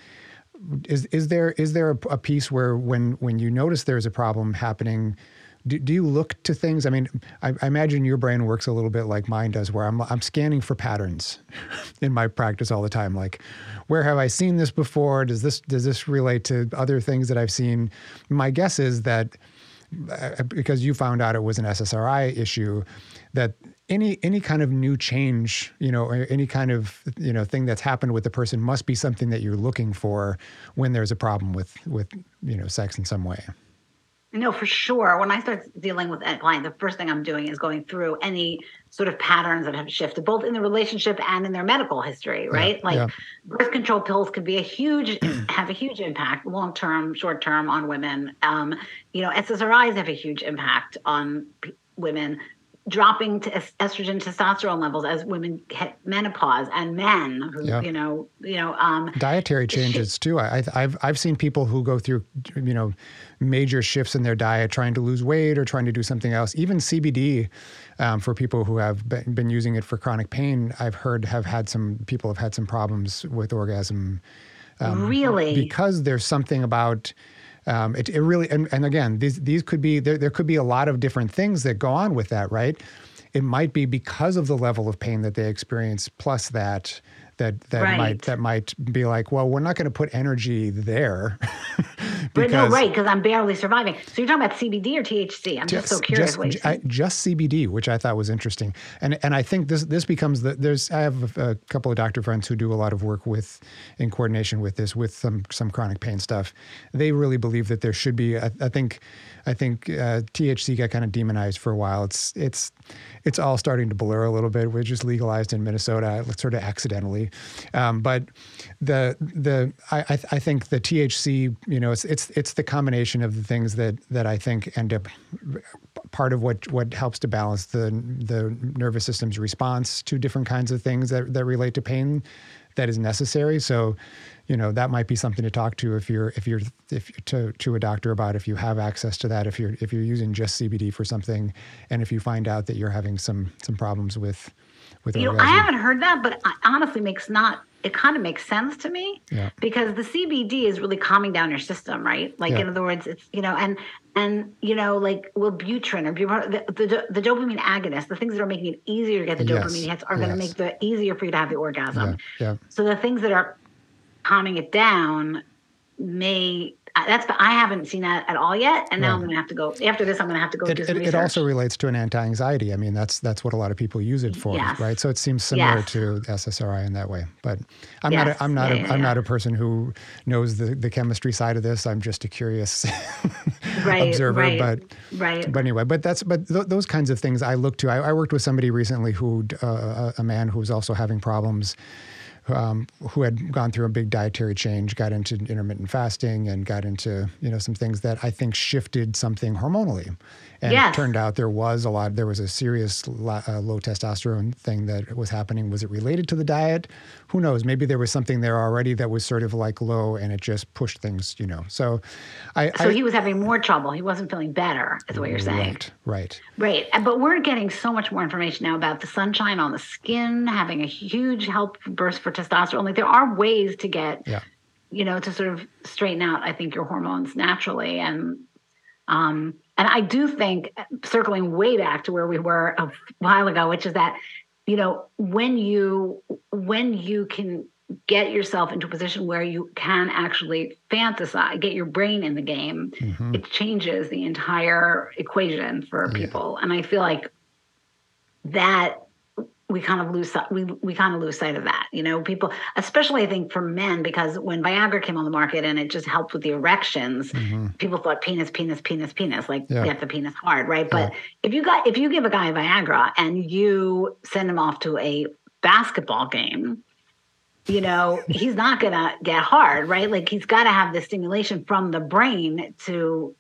Is is there is there a, a piece where when when you notice there's a problem happening, do, do you look to things? I mean, I, I imagine your brain works a little bit like mine does, where I'm I'm scanning for patterns in my practice all the time. Like, where have I seen this before? Does this does this relate to other things that I've seen? My guess is that uh, because you found out it was an S S R I issue, that any any kind of new change, you know, or any kind of, you know, thing that's happened with the person must be something that you're looking for when there's a problem with with you know sex in some way. No, for sure. When I start dealing with a client, the first thing I'm doing is going through any sort of patterns that have shifted, both in the relationship and in their medical history, right? Yeah, like yeah. birth control pills can be a huge, have a huge impact, long term, short term on women. Um, you know, S S R Is have a huge impact on p- women. Dropping to es- estrogen, testosterone levels as women hit menopause, and men who, Yeah. you know, you know, um, Dietary changes too. I, I've I've seen people who go through, you know, major shifts in their diet, trying to lose weight or trying to do something else. Even C B D, um, for people who have been, been using it for chronic pain, I've heard have had some people have had some problems with orgasm. Um, really. because there's something about. Um, it, it really, and, and again, these these could be there. There could be a lot of different things that go on with that, right? It might be because of the level of pain that they experience, plus that that that Right. might that might be like, well, we're not going to put energy there. But no, right, because I'm barely surviving. So you're talking about C B D or T H C? I'm just, so curious just, what you I, think. just C B D, which I thought was interesting, and and I think this this becomes the there's I have a, a couple of doctor friends who do a lot of work with in coordination with this with some some chronic pain stuff. They really believe that there should be. I, I think I think uh, T H C got kind of demonized for a while. It's it's it's all starting to blur a little bit. We're just legalized in Minnesota, sort of accidentally, um, but the the I I, I think the T H C, you know, it's it's it's the combination of the things that that I think end up part of what what helps to balance the the nervous system's response to different kinds of things that that relate to pain that is necessary. So, you know, that might be something to talk to if you're if you're if you're to to a doctor about if you have access to that, if you're if you're using just C B D for something, and if you find out that you're having some some problems with with You know, orgasm. I haven't heard that, but it honestly makes not, it kind of makes sense to me Yeah. because the C B D is really calming down your system, right? Like, Yeah. in other words, it's, you know, and, and, you know, like Wellbutrin or bu- the, the, the dopamine agonists, the things that are making it easier to get the Yes. dopamine hits are going to Yes. make it easier for you to have the orgasm. Yeah. Yeah. So the things that are calming it down may, uh, that's, I haven't seen that at all yet. And now Right. I'm going to have to go, after this, I'm going to have to go It, do some it, research. it also relates to an anti-anxiety. I mean, that's that's what a lot of people use it for, Yes. right? So it seems similar Yes. to S S R I in that way. But I'm Yes. not a, I'm not Yeah, a, yeah, I'm yeah. not a person who knows the, the chemistry side of this. I'm just a curious Right, observer. right, But right. but anyway, but that's but th- those kinds of things I look to. I, I worked with somebody recently who uh, a man who was also having problems. Um, who had gone through a big dietary change, got into intermittent fasting, and got into you know some things that I think shifted something hormonally. And Yes. it turned out there was a lot. There was a serious lo- uh, low testosterone thing that was happening. Was it related to the diet? Who knows? Maybe there was something there already that was sort of like low, and it just pushed things. You know. So, I. So I, he was having more trouble. He wasn't feeling better, is what you're saying. Right. Right. Right. And- But we're getting so much more information now about the sunshine on the skin having a huge help burst for testosterone. Like, there are ways to get, Yeah. you know, to sort of straighten out, I think, your hormones naturally. And, um, and I do think, circling way back to where we were a while ago, which is that, you know, when you, when you can get yourself into a position where you can actually fantasize, get your brain in the game, Mhm. it changes the entire equation for Yeah. people. And I feel like that we kind of lose we we kind of lose sight of that. You know, people, especially I think for men, because when Viagra came on the market and it just helped with the erections, mm-hmm. people thought penis, penis, penis, penis, like yeah. get the penis hard, right? But yeah. if you got if you give a guy Viagra and you send him off to a basketball game, you know, he's not gonna get hard, right? Like he's got to have the stimulation from the brain to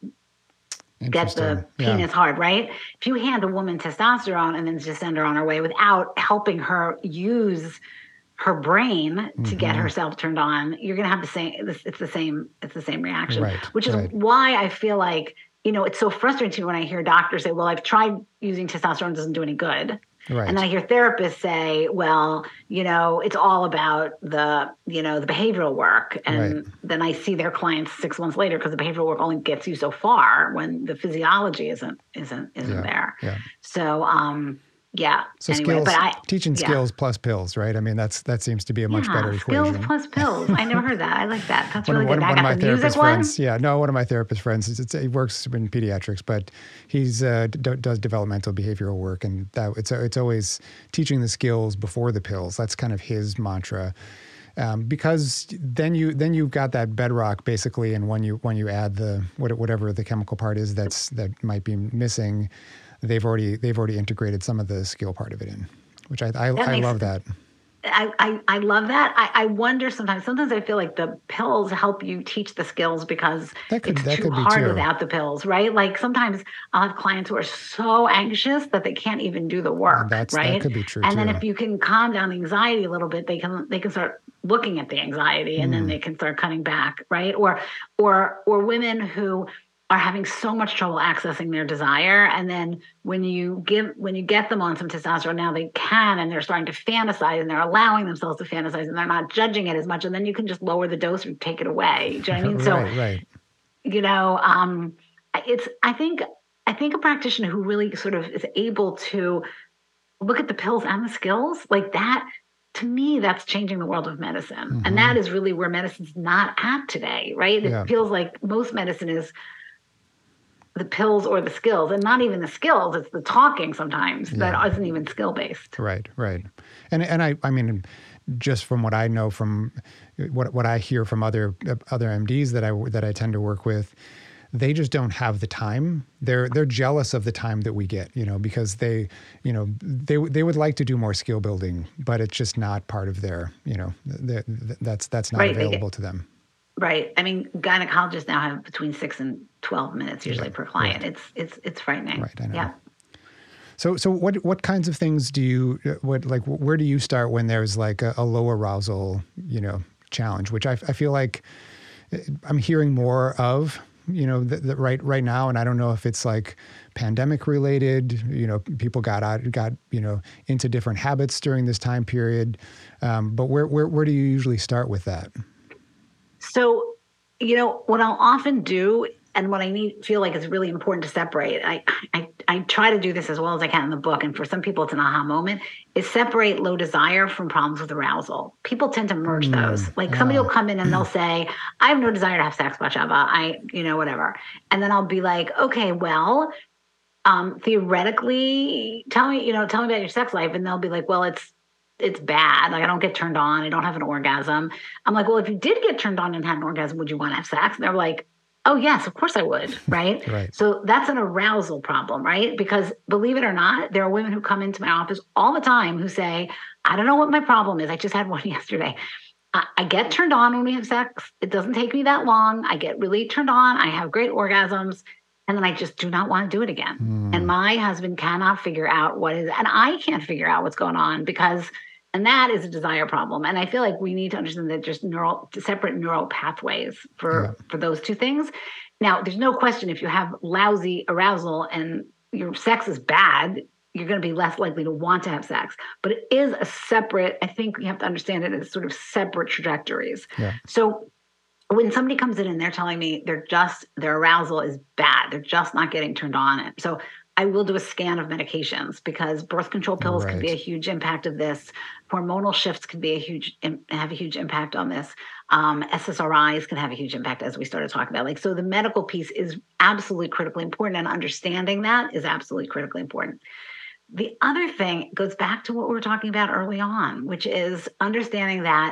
get the penis yeah. hard, right? If you hand a woman testosterone and then just send her on her way without helping her use her brain to mm-hmm. get herself turned on, you're going to have the same, it's the same, it's the same reaction, right, which is right. why I feel like, you know, it's so frustrating to me when I hear doctors say, well, I've tried using testosterone, it doesn't do any good. Right. And then I hear therapists say, well, you know, it's all about the, you know, the behavioral work. And right. then I see their clients six months later because the behavioral work only gets you so far when the physiology isn't, isn't, isn't yeah. there. Yeah. So, um, yeah. So anyway, skills, but I, teaching yeah. skills plus pills, right? I mean, that's that seems to be a much yeah, better equation. Skills plus pills. I never heard that. I like that. That's one, really one, good. One I of my got the therapist music friends, one. yeah, no, one of my therapist friends, it's, it's, he works in pediatrics, but he's uh, d- does developmental behavioral work, and that it's it's always teaching the skills before the pills. That's kind of his mantra. Um, because then you then you've got that bedrock basically, and when you when you add the whatever the chemical part is that's that might be missing, they've already they've already integrated some of the skill part of it in, which I I, I love that. I, I, I love that. I, I wonder sometimes, sometimes I feel like the pills help you teach the skills because that could, it's that too could be hard too. without the pills, right? Like sometimes I'll have clients who are so anxious that they can't even do the work, That's, right? That could be true and too. then if you can calm down the anxiety a little bit, they can they can start looking at the anxiety and mm. then they can start cutting back, right? Or or or women who are having so much trouble accessing their desire. And then when you give, when you get them on some testosterone, now they can, and they're starting to fantasize and they're allowing themselves to fantasize and they're not judging it as much. And then you can just lower the dose or take it away. Do you know what I mean? right, So, right. you know, um, it's, I think, I think a practitioner who really sort of is able to look at the pills and the skills like that, to me, that's changing the world of medicine. Mm-hmm. And that is really where medicine's not at today, right? It yeah. feels like most medicine is the pills or the skills, and not even the skills. It's the talking sometimes yeah. that isn't even skill based. Right, right. And and I, I mean, just from what I know from what what I hear from other other M Ds that I that I tend to work with, they just don't have the time. They're they're jealous of the time that we get, you know, because they, you know, they they would like to do more skill building, but it's just not part of their, you know, that's that's not right, available to them. Right. I mean, gynecologists now have between six and twelve minutes usually yeah, per client. Right. It's it's it's frightening. Right. I know. Yeah. So so what what kinds of things do you what like where do you start when there's like a, a low arousal, you know, challenge, which I, I feel like I'm hearing more of, you know, the, the, right right now, and I don't know if it's like pandemic related. You know, people got out got you know into different habits during this time period. Um, but where where where do you usually start with that? So, you know, what I'll often do and what I need feel like is really important to separate, I, I I try to do this as well as I can in the book, and for some people it's an aha moment, is separate low desire from problems with arousal. People tend to merge mm, those. Like somebody uh, will come in and they'll say, I have no desire to have sex, Batsheva. I, you know, whatever. And then I'll be like, okay, well, um, theoretically, tell me, you know, tell me about your sex life. And they'll be like, well, it's it's bad. Like I don't get turned on. I don't have an orgasm. I'm like, well, if you did get turned on and had an orgasm, would you want to have sex? And they're like, oh yes, of course I would. Right. Right. So that's an arousal problem, right? Because believe it or not, there are women who come into my office all the time who say, I don't know what my problem is. I just had one yesterday. I, I get turned on when we have sex. It doesn't take me that long. I get really turned on. I have great orgasms. And then I just do not want to do it again. Mm. And my husband cannot figure out what is, and I can't figure out what's going on because And that is a desire problem. And I feel like we need to understand that there's neural, separate neural pathways for, yeah. for those two things. Now, there's no question if you have lousy arousal and your sex is bad, you're going to be less likely to want to have sex. But it is a separate, I think you have to understand it as sort of separate trajectories. Yeah. So when somebody comes in and they're telling me they're just, their arousal is bad, they're just not getting turned on. So I will do a scan of medications because birth control pills right. can be a huge impact of this. Hormonal shifts can be a huge, have a huge impact on this. Um, S S R Is can have a huge impact, as we started talking about. Like, so the medical piece is absolutely critically important, and understanding that is absolutely critically important. the other thing goes back to what we were talking about early on, which is understanding that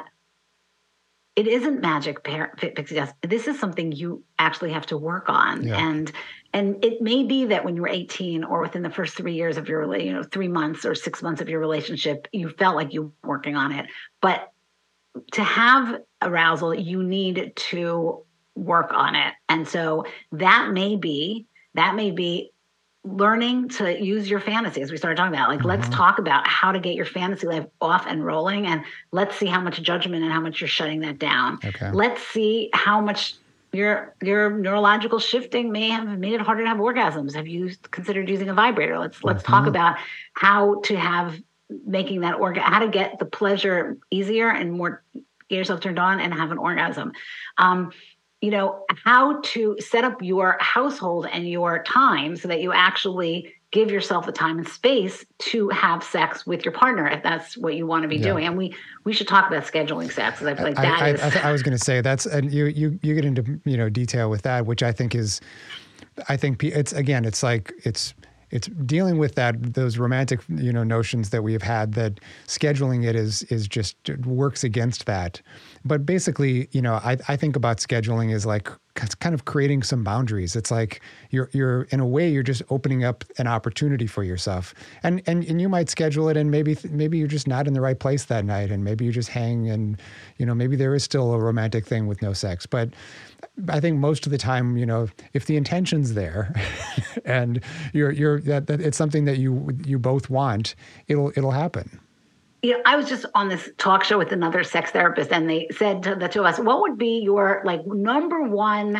it isn't magic pixie dust. This is something you actually have to work on. Yeah. And and it may be that when you were eighteen or within the first three years of your, you know, three months or six months of your relationship, you felt like you were working on it. But to have arousal, you need to work on it. And so that may be, that may be learning to use your fantasy, as we started talking about. Like, mm-hmm. let's talk about how to get your fantasy life off and rolling, and let's see how much judgment and how much you're shutting that down. Okay. Let's see how much your your neurological shifting may have made it harder to have orgasms. Have you considered using a vibrator? Let's let's mm-hmm. talk about how to have making that orga, how to get the pleasure easier and more, get yourself turned on and have an orgasm. Um, you know, how to set up your household and your time so that you actually give yourself the time and space to have sex with your partner, if that's what you want to be yeah. doing. And we we should talk about scheduling sex, because I feel like that I, is. I, I, th- I was going to say that's, and you you you get into you know detail with that, which I think is, I think it's again, it's like it's. It's dealing with that, those romantic, you know, notions that we have had, that scheduling it is is just works against that. But basically, you know, I, I think about scheduling as like kind of creating some boundaries. It's like you're you're in a way you're just opening up an opportunity for yourself. And and and you might schedule it, and maybe maybe you're just not in the right place that night, and maybe you just hang, and you know maybe there is still a romantic thing with no sex. But I think most of the time, you know, if the intention's there, and you're you're that, that it's something that you you both want, it'll it'll happen. You know, I was just on this talk show with another sex therapist, and they said to the two of us, what would be your like number one,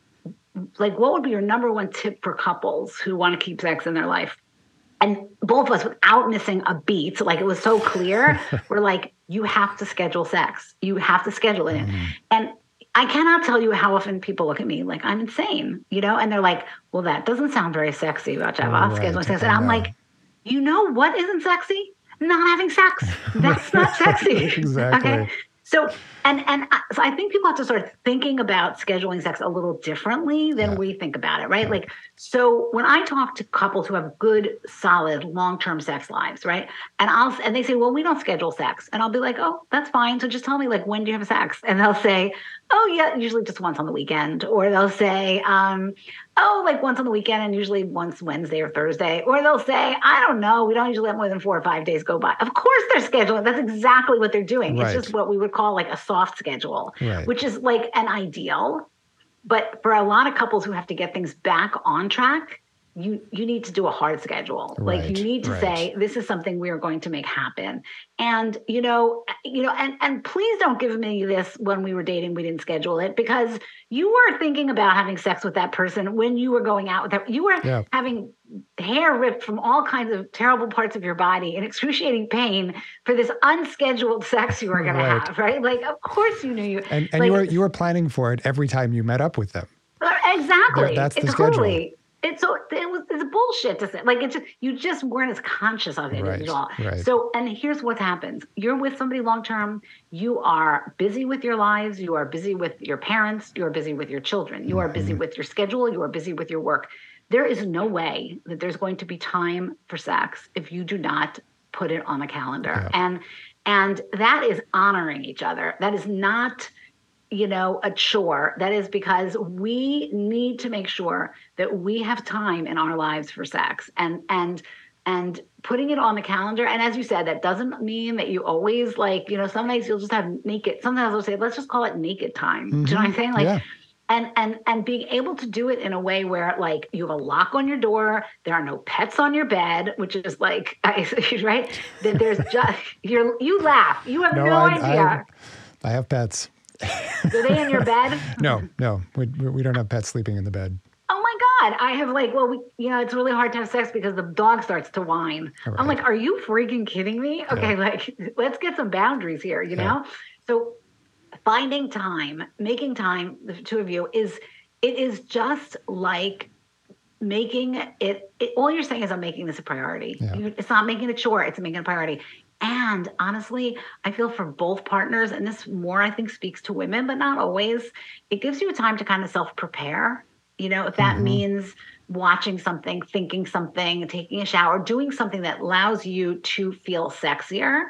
like what would be your number one tip for couples who want to keep sex in their life? And both of us, without missing a beat, like it was so clear, we're like, you have to schedule sex. You have to schedule it. Mm. And I cannot tell you how often people look at me like I'm insane, you know, and they're like, well, that doesn't sound very sexy about Java right. scheduling sex. And I'm like, you know what isn't sexy? Not having sex. That's not sexy. Exactly. Okay. So, and and I, so I think people have to start thinking about scheduling sex a little differently than yeah. we think about it, right? Yeah. Like, so when I talk to couples who have good, solid, long-term sex lives, right? And I'll and they say, well, we don't schedule sex, and I'll be like, oh, that's fine. So just tell me, like, when do you have sex? And they'll say, oh, yeah, usually just once on the weekend, or they'll say, um, oh, like once on the weekend, and usually once Wednesday or Thursday, or they'll say, I don't know, we don't usually let more than four or five days go by. Of course, they're scheduling. That's exactly what they're doing. Right. It's just what we would call like a soft schedule, right. which is like an ideal. But for a lot of couples who have to get things back on track, you you need to do a hard schedule. Right, like you need to right. say, this is something we are going to make happen. And, you know, you know, and, and please don't give me this when we were dating, we didn't schedule it, because you were thinking about having sex with that person when you were going out with them. You were yeah. having hair ripped from all kinds of terrible parts of your body in excruciating pain for this unscheduled sex you were going right. to have, right? Like, of course you knew you. And, and like, you were you were planning for it every time you met up with them. Exactly. That's the totally. schedule. It's so it was it's bullshit to say. Like it's just, you just weren't as conscious of it right, at all. Right. So, and here's what happens: you're with somebody long term. You are busy with your lives. You are busy with your parents. You are busy with your children. You are busy mm-hmm. with your schedule. You are busy with your work. There is no way that there's going to be time for sex if you do not put it on a calendar. Yeah. And and that is honoring each other. That is not, you know, a chore. That is because we need to make sure that we have time in our lives for sex, and and and putting it on the calendar. And as you said, that doesn't mean that you always, like, you know, some nights you'll just have naked. Sometimes I'll say, let's just call it naked time. Mm-hmm. Do you know what I'm saying? Like, yeah. and and and being able to do it in a way where, like, you have a lock on your door, there are no pets on your bed, which is like, right? That there's just you're you laugh. You have no, no I, idea. I, I have pets. Are they in your bed? No, no, we we don't have pets sleeping in the bed. Oh my God. I have like, well, we, you know, it's really hard to have sex because the dog starts to whine. Right. I'm like, are you freaking kidding me? Okay. Yeah. Like, let's get some boundaries here, you yeah. know? So finding time, making time, the two of you, is, it is just like making it, it all you're saying is, I'm making this a priority. Yeah. You, it's not making it a chore, it's making it a priority. And honestly, I feel for both partners, and this more, I think, speaks to women, but not always, it gives you a time to kind of self-prepare. You know, if that Mm-hmm. means watching something, thinking something, taking a shower, doing something that allows you to feel sexier,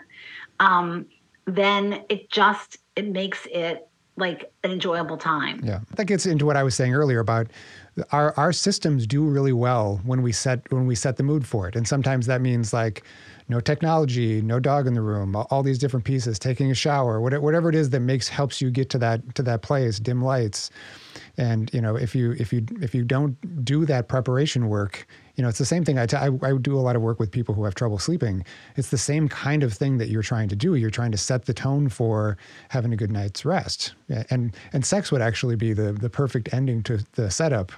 um, then it just, it makes it like an enjoyable time. Yeah. That gets into what I was saying earlier about our, our systems do really well when we set, when we set the mood for it. And sometimes that means like no technology, no dog in the room, all, all these different pieces, taking a shower, whatever, whatever it is that makes, helps you get to that, to that place, dim lights. And, you know, if you, if you, if you don't do that preparation work, you know, it's the same thing. I, t- I, I do a lot of work with people who have trouble sleeping. It's the same kind of thing that you're trying to do. You're trying to set the tone for having a good night's rest. And, and sex would actually be the, the perfect ending to the setup.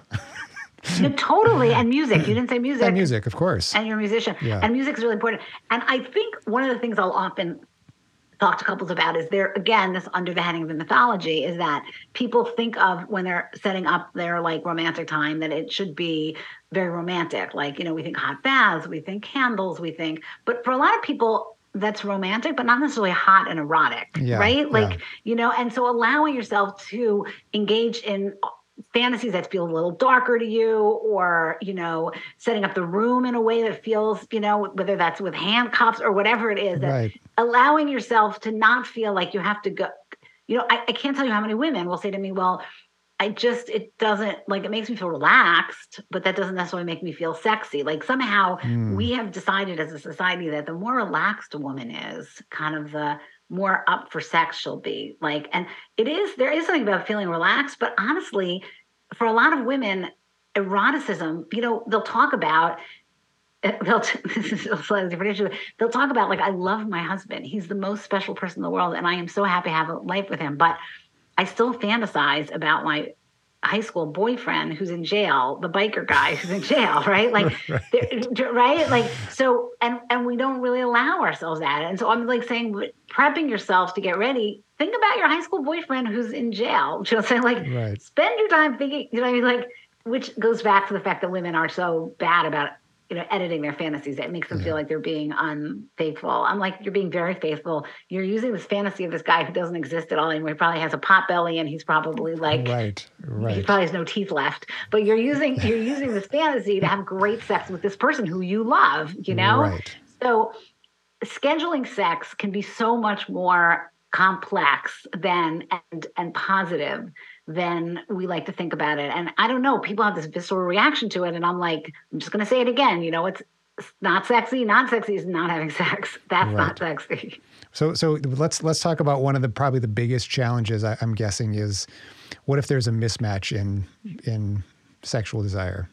No, totally. And music. You didn't say music. And music, of course. And you're a musician. Yeah. And music is really important. And I think one of the things I'll often talk to couples about is there, again, this under the heading of the mythology is that people think of when they're setting up their like romantic time that it should be very romantic. Like, you know, we think hot baths, we think candles, we think, but for a lot of people, that's romantic, but not necessarily hot and erotic, Yeah, right? Like, yeah. you know, and so allowing yourself to engage in fantasies that feel a little darker to you, or, you know, setting up the room in a way that feels, you know, whether that's with handcuffs or whatever it is, that Right. allowing yourself to not feel like you have to go, you know, I, I can't tell you how many women will say to me, well, I just, it doesn't, like, it makes me feel relaxed, but that doesn't necessarily make me feel sexy. Like somehow Mm. we have decided as a society that the more relaxed a woman is, kind of the more up for sex she'll be. Like, and it is, there is something about feeling relaxed, but honestly, for a lot of women, eroticism, you know, they'll talk about, they'll, this is a slightly different issue. They'll talk about like, I love my husband. He's the most special person in the world. And I am so happy to have a life with him. But I still fantasize about my high school boyfriend who's in jail, the biker guy who's in jail, right? Like, right. right? Like, so, and, and we don't really allow ourselves that. And so I'm like saying, prepping yourself to get ready, think about your high school boyfriend who's in jail. You know, saying like, Right. spend your time thinking, you know what I mean? Like, which goes back to the fact that women are so bad about, you know, editing their fantasies. It makes them Yeah. feel like they're being unfaithful. I'm like, you're being very faithful. You're using this fantasy of this guy who doesn't exist at all anymore. He probably has a pot belly and he's probably like, Right, right. he probably has no teeth left. But you're using you're using this fantasy to have great sex with this person who you love, you know? Right. So scheduling sex can be so much more complex than and and positive than we like to think about it. And I don't know, people have this visceral reaction to it. And I'm like, I'm just going to say it again. You know, it's, it's not sexy. Not sexy is not having sex. That's Right. not sexy. So, so let's let's talk about one of the probably the biggest challenges I, I'm guessing is, what if there's a mismatch in in sexual desire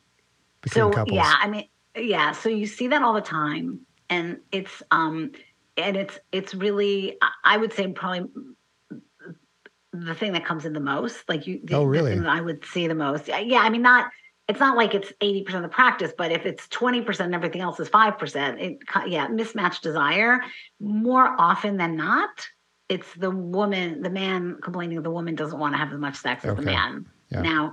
between So couples? yeah, I mean, yeah. So you see that all the time, and it's um, and it's it's really, I would say probably the thing that comes in the most. Like you, the, Oh, the really? thing that I would see the most. Yeah, I mean, not. It's not like it's eighty percent of the practice, but if it's twenty percent and everything else is five percent, it, yeah, mismatched desire. More often than not, it's the woman, the man complaining the woman doesn't want to have as much sex as the Okay. man. Yeah. Now,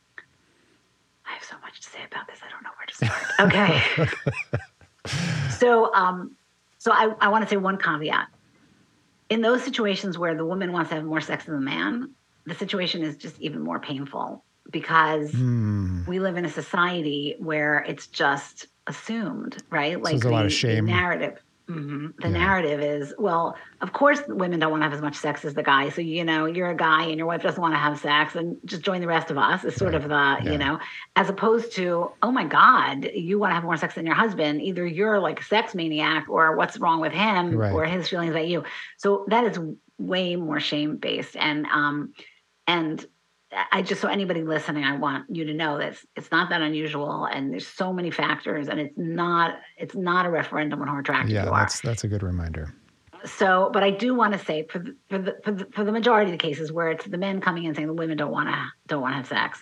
I have so much to say about this. I don't know where to start. Okay. so, um, so I, I want to say one caveat. In those situations where the woman wants to have more sex than the man, the situation is just even more painful, because Hmm. we live in a society where it's just assumed, right? Like there's a lot of the- the shame. narrative. Mhm. The Yeah. narrative is, well, of course women don't want to have as much sex as the guy. So, you know, you're a guy and your wife doesn't want to have sex, and just join the rest of us is sort Right. of the, Yeah. you know, as opposed to, oh my God, you want to have more sex than your husband. Either you're like a sex maniac, or what's wrong with him, Right. or his feelings about you. So that is way more shame based. And, um, and I just, so anybody listening, I want you to know that it's, it's not that unusual, and there's so many factors, and it's not, it's not a referendum on how attractive Yeah, you are. that's that's a good reminder. So, but I do want to say for the, for the, for the, for the majority of the cases where it's the men coming in saying the women don't want to, don't want to have sex.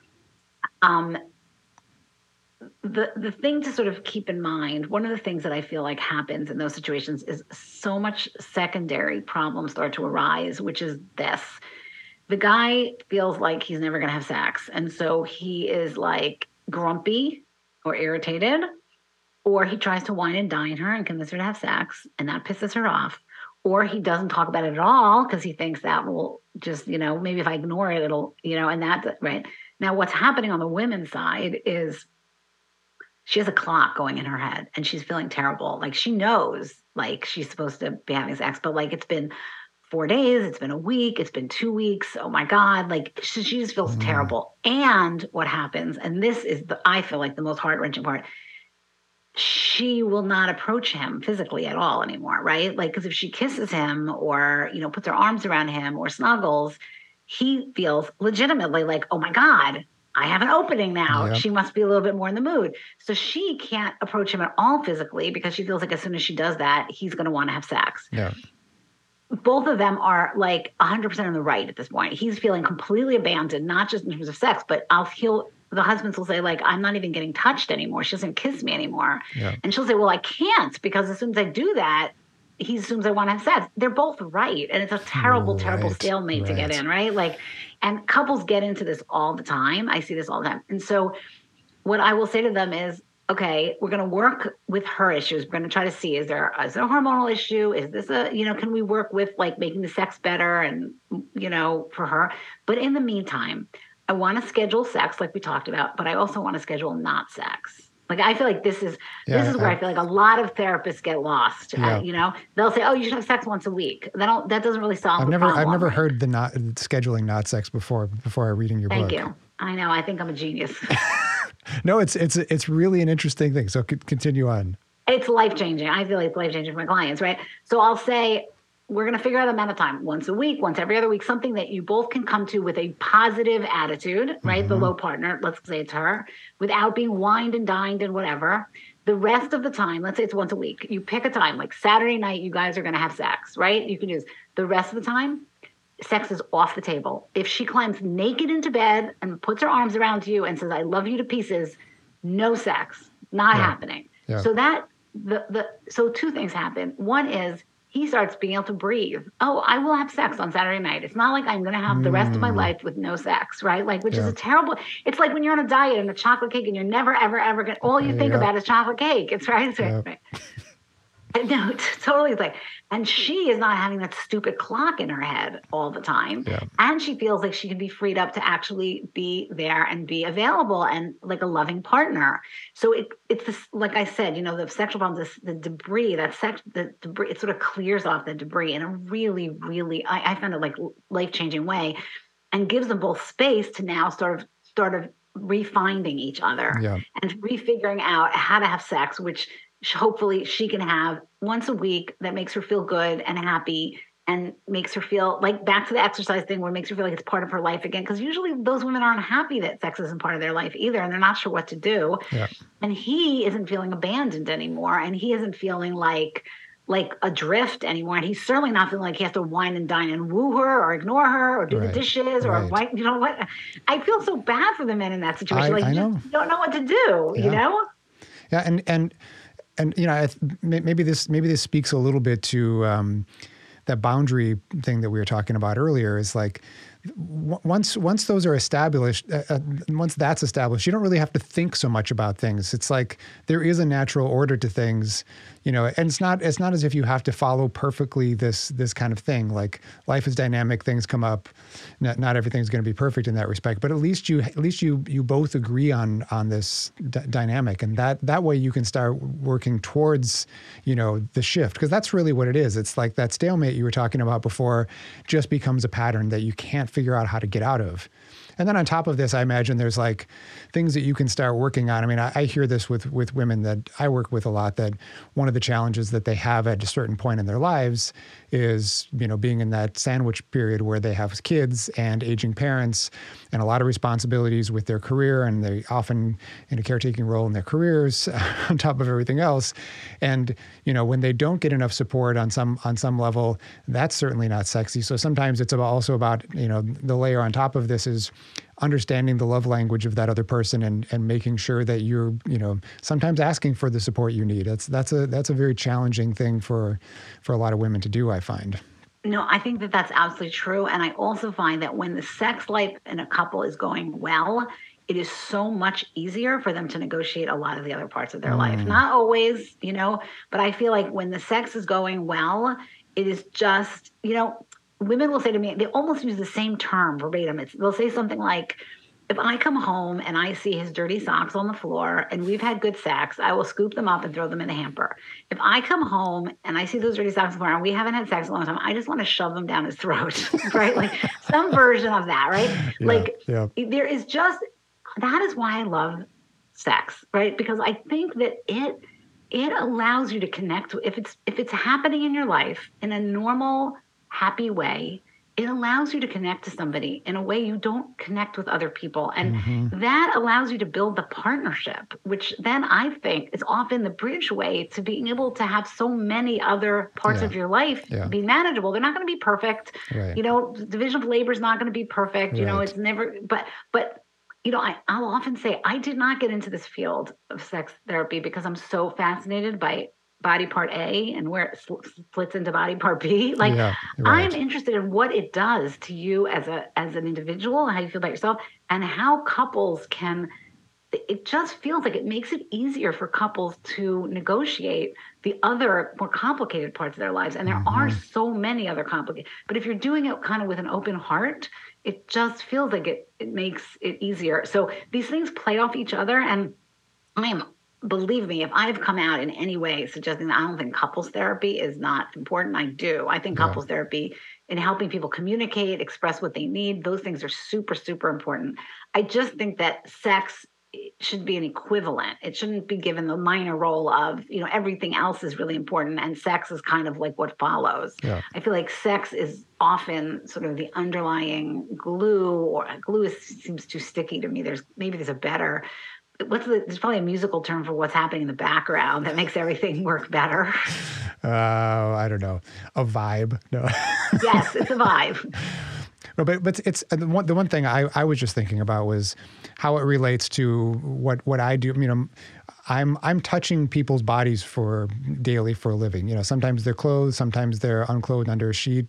Um, the, the thing to sort of keep in mind, one of the things that I feel like happens in those situations is so much secondary problems start to arise, which is this. The guy feels like he's never going to have sex. And so he is like grumpy or irritated, or he tries to wine and dine her and convince her to have sex, and that pisses her off. Or he doesn't talk about it at all because he thinks that will just, you know, maybe if I ignore it, it'll, you know, and that, right. Now, what's happening on the women's side is she has a clock going in her head and she's feeling terrible. Like she knows like she's supposed to be having sex, but like it's been four days, it's been a week, it's been two weeks. Oh my God. Like she, she just feels mm. terrible. And what happens, and this is the, I feel like the most heart-wrenching part, she will not approach him physically at all anymore, right? Like, because if she kisses him or, you know, puts her arms around him or snuggles, he feels legitimately like, oh my God, I have an opening now. Yep. She must be a little bit more in the mood. So she can't approach him at all physically because she feels like as soon as she does that, he's going to want to have sex. Yeah. Both of them are like one hundred percent on the right at this point. He's feeling completely abandoned, not just in terms of sex, but I'll feel the husbands will say like, I'm not even getting touched anymore. She doesn't kiss me anymore. Yeah. And she'll say, well, I can't because as soon as I do that, he assumes I want to have sex. They're both right. And it's a terrible, right. terrible stalemate right. to get in, right? Like, and couples get into this all the time. I see this all the time. And so what I will say to them is, okay, we're going to work with her issues. We're going to try to see, is there, is there a hormonal issue? Is this a, you know, can we work with like making the sex better and, you know, for her? But in the meantime, I want to schedule sex like we talked about, but I also want to schedule not sex. Like, I feel like this is, yeah, this is where I, I feel like a lot of therapists get lost. Yeah. Uh, you know, they'll say, oh, you should have sex once a week. That don't, that doesn't really solve I've the never, problem. I've never right? heard the not scheduling not sex before, before I reading your Thank book. Thank you. I know. I think I'm a genius. No, it's, it's, it's really an interesting thing. So continue on. It's life-changing. I feel like it's life-changing for my clients, right? So I'll say, we're going to figure out the amount of time, once a week, once every other week, something that you both can come to with a positive attitude, right? Mm-hmm. The low partner, let's say it's her, without being wined and dined and whatever. The rest of the time, let's say it's once a week, you pick a time, like Saturday night, you guys are going to have sex, right? You can use the rest of the time, sex is off the table. If she climbs naked into bed and puts her arms around you and says, I love you to pieces, no sex, not yeah. happening. Yeah. So that, the the so two things happen. One is, he starts being able to breathe. Oh, I will have sex on Saturday night. It's not like I'm going to have the rest mm. of my life with no sex, right? Like, which yeah. is a terrible, it's like when you're on a diet and a chocolate cake and you're never, ever, ever going to, all you think yeah. about is chocolate cake. It's right. It's yeah. right. No, it's totally like, and she is not having that stupid clock in her head all the time. Yeah. And she feels like she can be freed up to actually be there and be available and like a loving partner. So it it's this, like I said, you know, the sexual problems, this, the debris, that sex, the debris, it sort of clears off the debris in a really, really, I, I found it like life-changing way, and gives them both space to now sort of, sort of refinding each other yeah. and refiguring out how to have sex, which hopefully she can have once a week that makes her feel good and happy and makes her feel like, back to the exercise thing, where it makes her feel like it's part of her life again. Because usually those women aren't happy that sex isn't part of their life either, and they're not sure what to do. Yeah. And he isn't feeling abandoned anymore, and he isn't feeling like like adrift anymore. And he's certainly not feeling like he has to wine and dine and woo her or ignore her or do right. the dishes or right. wipe, you know what? I feel so bad for the men in that situation. I, like I you know. just don't know what to do, yeah. you know? Yeah, and and And, you know, maybe this maybe this speaks a little bit to um, that boundary thing that we were talking about earlier. Is like w- once once those are established, uh, uh, once that's established, you don't really have to think so much about things. It's like there is a natural order to things, you know. And it's not it's not as if you have to follow perfectly this this kind of thing. Like, life is dynamic, things come up. Not, not everything's going to be perfect in that respect, but at least you at least you you both agree on on this d- dynamic, and that that way you can start working towards, you know, the shift, because that's really what it is. It's like that stalemate you were talking about before just becomes a pattern that you can't figure out how to get out of. And then on top of this, I imagine there's like things that you can start working on. I mean, I, I hear this with with women that I work with a lot, that one of the challenges that they have at a certain point in their lives is, you know, being in that sandwich period where they have kids and aging parents and a lot of responsibilities with their career, and they often in a caretaking role in their careers on top of everything else. And, you know, when they don't get enough support on some on some level, that's certainly not sexy. So sometimes it's about also about, you know, the layer on top of this is understanding the love language of that other person, and and making sure that you're, you know, sometimes asking for the support you need. That's that's a that's a very challenging thing for for a lot of women to do, I find. No, I think that that's absolutely true. And I also find that when the sex life in a couple is going well, it is so much easier for them to negotiate a lot of the other parts of their mm. life. Not always, you know, but I feel like when the sex is going well, it is just, you know, women will say to me, they almost use the same term verbatim. It's, they'll say something like, if I come home and I see his dirty socks on the floor and we've had good sex, I will scoop them up and throw them in the hamper. If I come home and I see those dirty socks on the floor and we haven't had sex in a long time, I just want to shove them down his throat, right? Like some version of that, right? Yeah, like yeah. there is just, that is why I love sex, right? Because I think that it, it allows you to connect. If it's, if it's happening in your life in a normal, happy way, it allows you to connect to somebody in a way you don't connect with other people. And mm-hmm. that allows you to build the partnership, which then I think is often the bridge way to being able to have so many other parts yeah. of your life yeah. be manageable. They're not going to be perfect. Right. You know, division of labor is not going to be perfect. You right. know, it's never, but, but, you know, I, I'll often say I did not get into this field of sex therapy because I'm so fascinated by body part A and where it sl- splits into body part B. Like yeah, right. I'm interested in what it does to you as a as an individual, how you feel about yourself, and how couples can. It just feels like it makes it easier for couples to negotiate the other more complicated parts of their lives. And there mm-hmm. are so many other complicated. But if you're doing it kind of with an open heart, it just feels like it it makes it easier. So these things play off each other, and I am. Believe me, if I've come out in any way suggesting that I don't think couples therapy is not important, I do. I think yeah. couples therapy in helping people communicate, express what they need, those things are super, super important. I just think that sex should be an equivalent. It shouldn't be given the minor role of, you know, everything else is really important and sex is kind of like what follows. Yeah. I feel like sex is often sort of the underlying glue, or glue is, seems too sticky to me. There's maybe there's a better What's the, there's probably a musical term for what's happening in the background that makes everything work better. Uh, I don't know. A vibe. No. Yes, it's a vibe. No, but but it's the one the one thing I, I was just thinking about was how it relates to what, what I do. You know, I'm I'm touching people's bodies for daily for a living. You know, sometimes they're clothed, sometimes they're unclothed under a sheet.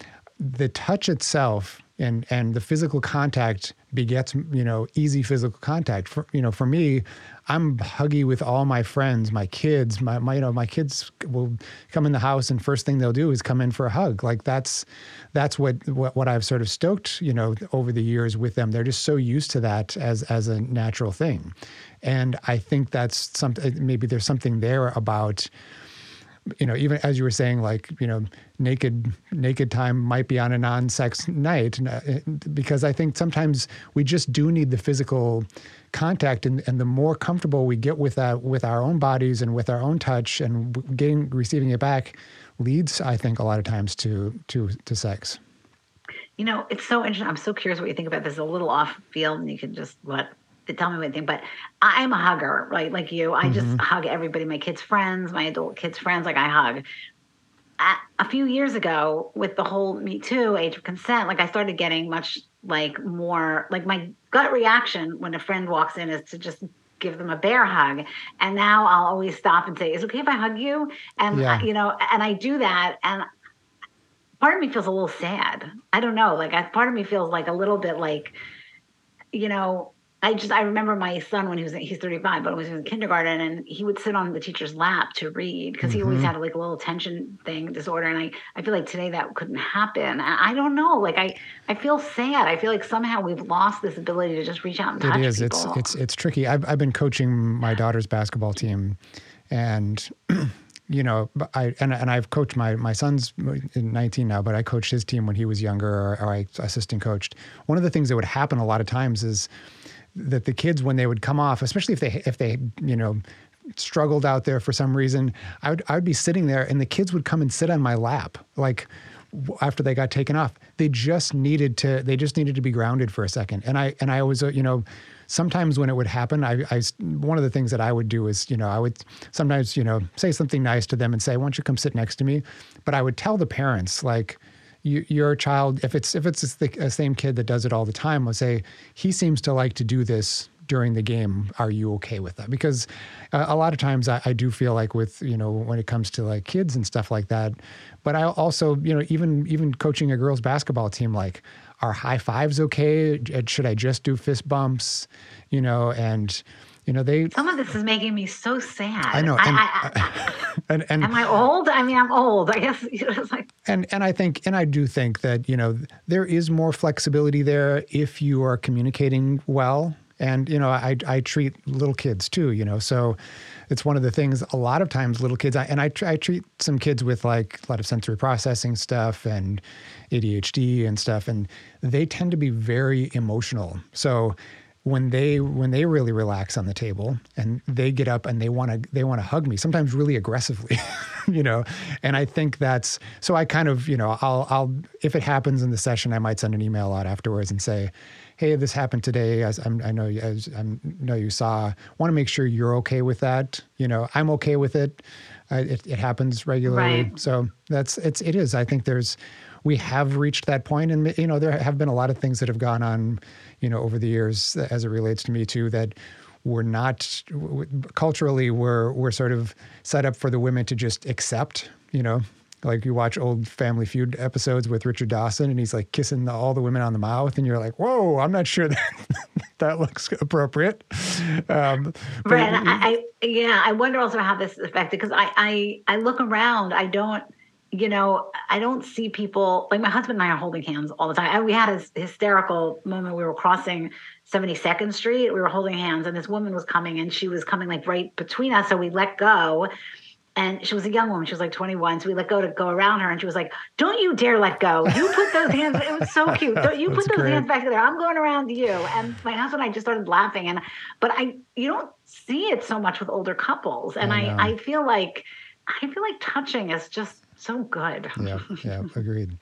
The touch itself and and the physical contact begets, you know, easy physical contact. For, you know, for me, I'm huggy with all my friends, my kids, my, my, you know, my kids will come in the house and first thing they'll do is come in for a hug. Like that's, that's what, what, what I've sort of stoked, you know, over the years with them. They're just so used to that as, as a natural thing. And I think that's something, maybe there's something there about, you know, even as you were saying, like, you know, naked naked time might be on a non-sex night, because I think sometimes we just do need the physical contact, and, and the more comfortable we get with that, with our own bodies and with our own touch and getting receiving it back, leads, I think, a lot of times to to to sex. You know, it's so interesting. I'm so curious what you think about this. A little off field, and you can just what. to tell me what you think, but I'm a hugger, right? Like you, I just mm-hmm. hug everybody, my kids' friends, my adult kids' friends, like I hug. A, a few years ago with the whole Me Too, age of consent, like I started getting much like more, like my gut reaction when a friend walks in is to just give them a bear hug. And now I'll always stop and say, is it okay if I hug you? And, yeah. you know, and I do that. And part of me feels a little sad. I don't know. Like I, part of me feels like a little bit like, you know, I just, I remember my son when he was, he's thirty-five, but when he was in kindergarten, and he would sit on the teacher's lap to read because mm-hmm. he always had like a little attention thing disorder. And I, I feel like today that couldn't happen. And I don't know, like I, I feel sad. I feel like somehow we've lost this ability to just reach out and touch people. It is, it's, it's, it's tricky. I've, I've been coaching my daughter's basketball team, and you know, I, and, and I've coached my, my son's nineteen now, but I coached his team when he was younger, or, or I assistant coached. One of the things that would happen a lot of times is that the kids, when they would come off, especially if they, if they, you know, struggled out there for some reason, I would, I would be sitting there and the kids would come and sit on my lap. Like after they got taken off, they just needed to, they just needed to be grounded for a second. And I, and I was, you know, sometimes when it would happen, I, I, one of the things that I would do is, you know, I would sometimes, you know, say something nice to them and say, why don't you come sit next to me? But I would tell the parents, like, You, your child, if it's if it's the same kid that does it all the time, I'll say, he seems to like to do this during the game. Are you okay with that? Because uh, a lot of times I, I do feel like with, you know, when it comes to like kids and stuff like that, but I also, you know, even even coaching a girls basketball team, like, are high fives okay? Should I just do fist bumps? You know, and you know, they. Some of this is making me so sad. I know. And, I, I, I, and, and, am I old? I mean, I'm old. I guess you know, it's like. And and I think, and I do think that, you know, there is more flexibility there if you are communicating well. And, you know, I I treat little kids too, you know, so it's one of the things a lot of times little kids, I, and I, I treat some kids with like a lot of sensory processing stuff and A D H D and stuff, and they tend to be very emotional. So when they when they really relax on the table and they get up and they want to they want to hug me, sometimes really aggressively, you know. And I think that's, so I kind of, you know, I'll I'll if it happens in the session, I might send an email out afterwards and say, hey, this happened today. As I'm, I know you as I know you saw. Want to make sure you're okay with that. You know, I'm okay with it. Uh, it, it happens regularly. Right. So that's it's it is. I think there's we have reached that point, and you know there have been a lot of things that have gone on, you know, over the years as it relates to Me Too that we're not culturally we're we're sort of set up for the women to just accept, you know. Like you watch old Family Feud episodes with Richard Dawson and he's like kissing the, all the women on the mouth and you're like, whoa, I'm not sure that that looks appropriate. Um, right. And I, I, yeah, I wonder also how this is affected because I, I, I look around, I don't, you know, I don't see people, like my husband and I are holding hands all the time. I, we had a hysterical moment. We were crossing seventy-second Street. We were holding hands and this woman was coming and she was coming like right between us. So we let go. And she was a young woman. She was like twenty-one. So we let go to go around her. And she was like, don't you dare let go. You put those hands. It was so cute. Don't you put those great. hands back there. I'm going around you. And my husband and I just started laughing. And But I, you don't see it so much with older couples. And I, I, I feel like, I feel like touching is just so good. Yeah, yeah, agreed.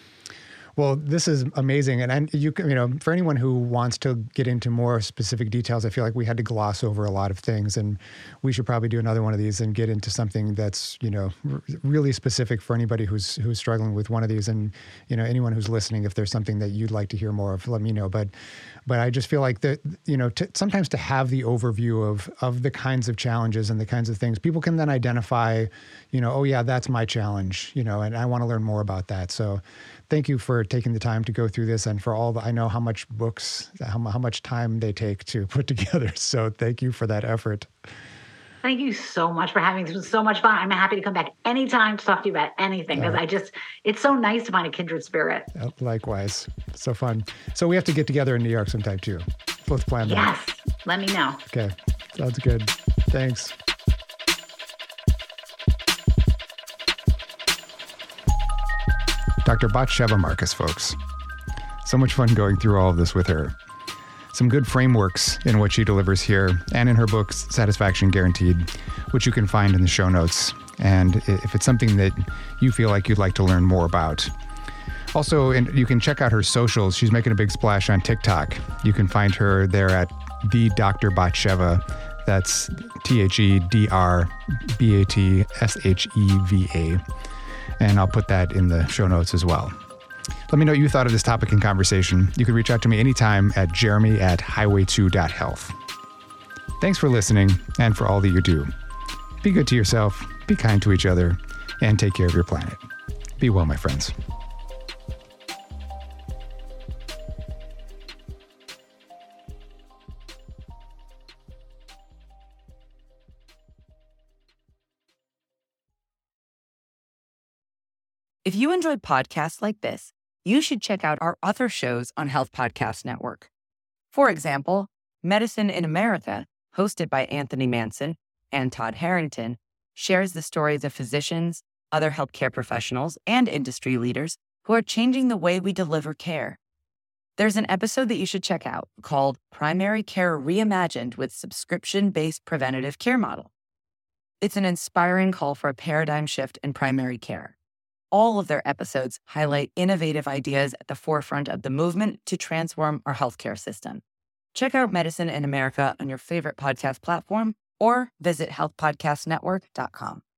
Well, this is amazing. And I, you you know, for anyone who wants to get into more specific details, I feel like we had to gloss over a lot of things. And we should probably do another one of these and get into something that's, you know, r- really specific for anybody who's who's struggling with one of these. And, you know, anyone who's listening, if there's something that you'd like to hear more of, let me know. But but I just feel like that, you know, to, sometimes to have the overview of of the kinds of challenges and the kinds of things, people can then identify, you know, oh, yeah, that's my challenge, you know, and I want to learn more about that. So thank you for taking the time to go through this and for all the, I know how much books, how, how much time they take to put together. So thank you for that effort. Thank you so much for having this. It was so much fun. I'm happy to come back anytime to talk to you about anything because uh, I just, it's so nice to find a kindred spirit. Likewise. So fun. So we have to get together in New York sometime too. Let's plan that. Yes. Let me know. Okay. Sounds good. Thanks. Doctor Batsheva Marcus, folks. So much fun going through all of this with her. Some good frameworks in what she delivers here and in her book, Satisfaction Guaranteed, which you can find in the show notes. And if it's something that you feel like you'd like to learn more about. Also, and you can check out her socials. She's making a big splash on TikTok. You can find her there at the Doctor Batsheva. That's T H E D R B A T S H E V A. And I'll put that in the show notes as well. Let me know what you thought of this topic and conversation. You can reach out to me anytime at jeremy at highway two dot health. Thanks for listening and for all that you do. Be good to yourself, be kind to each other, and take care of your planet. Be well, my friends. If you enjoyed podcasts like this, you should check out our other shows on Health Podcast Network. For example, Medicine in America, hosted by Anthony Manson and Todd Harrington, shares the stories of physicians, other healthcare professionals, and industry leaders who are changing the way we deliver care. There's an episode that you should check out called Primary Care Reimagined with Subscription-Based Preventative Care Model. It's an inspiring call for a paradigm shift in primary care. All of their episodes highlight innovative ideas at the forefront of the movement to transform our healthcare system. Check out Medicine in America on your favorite podcast platform or visit health podcast network dot com.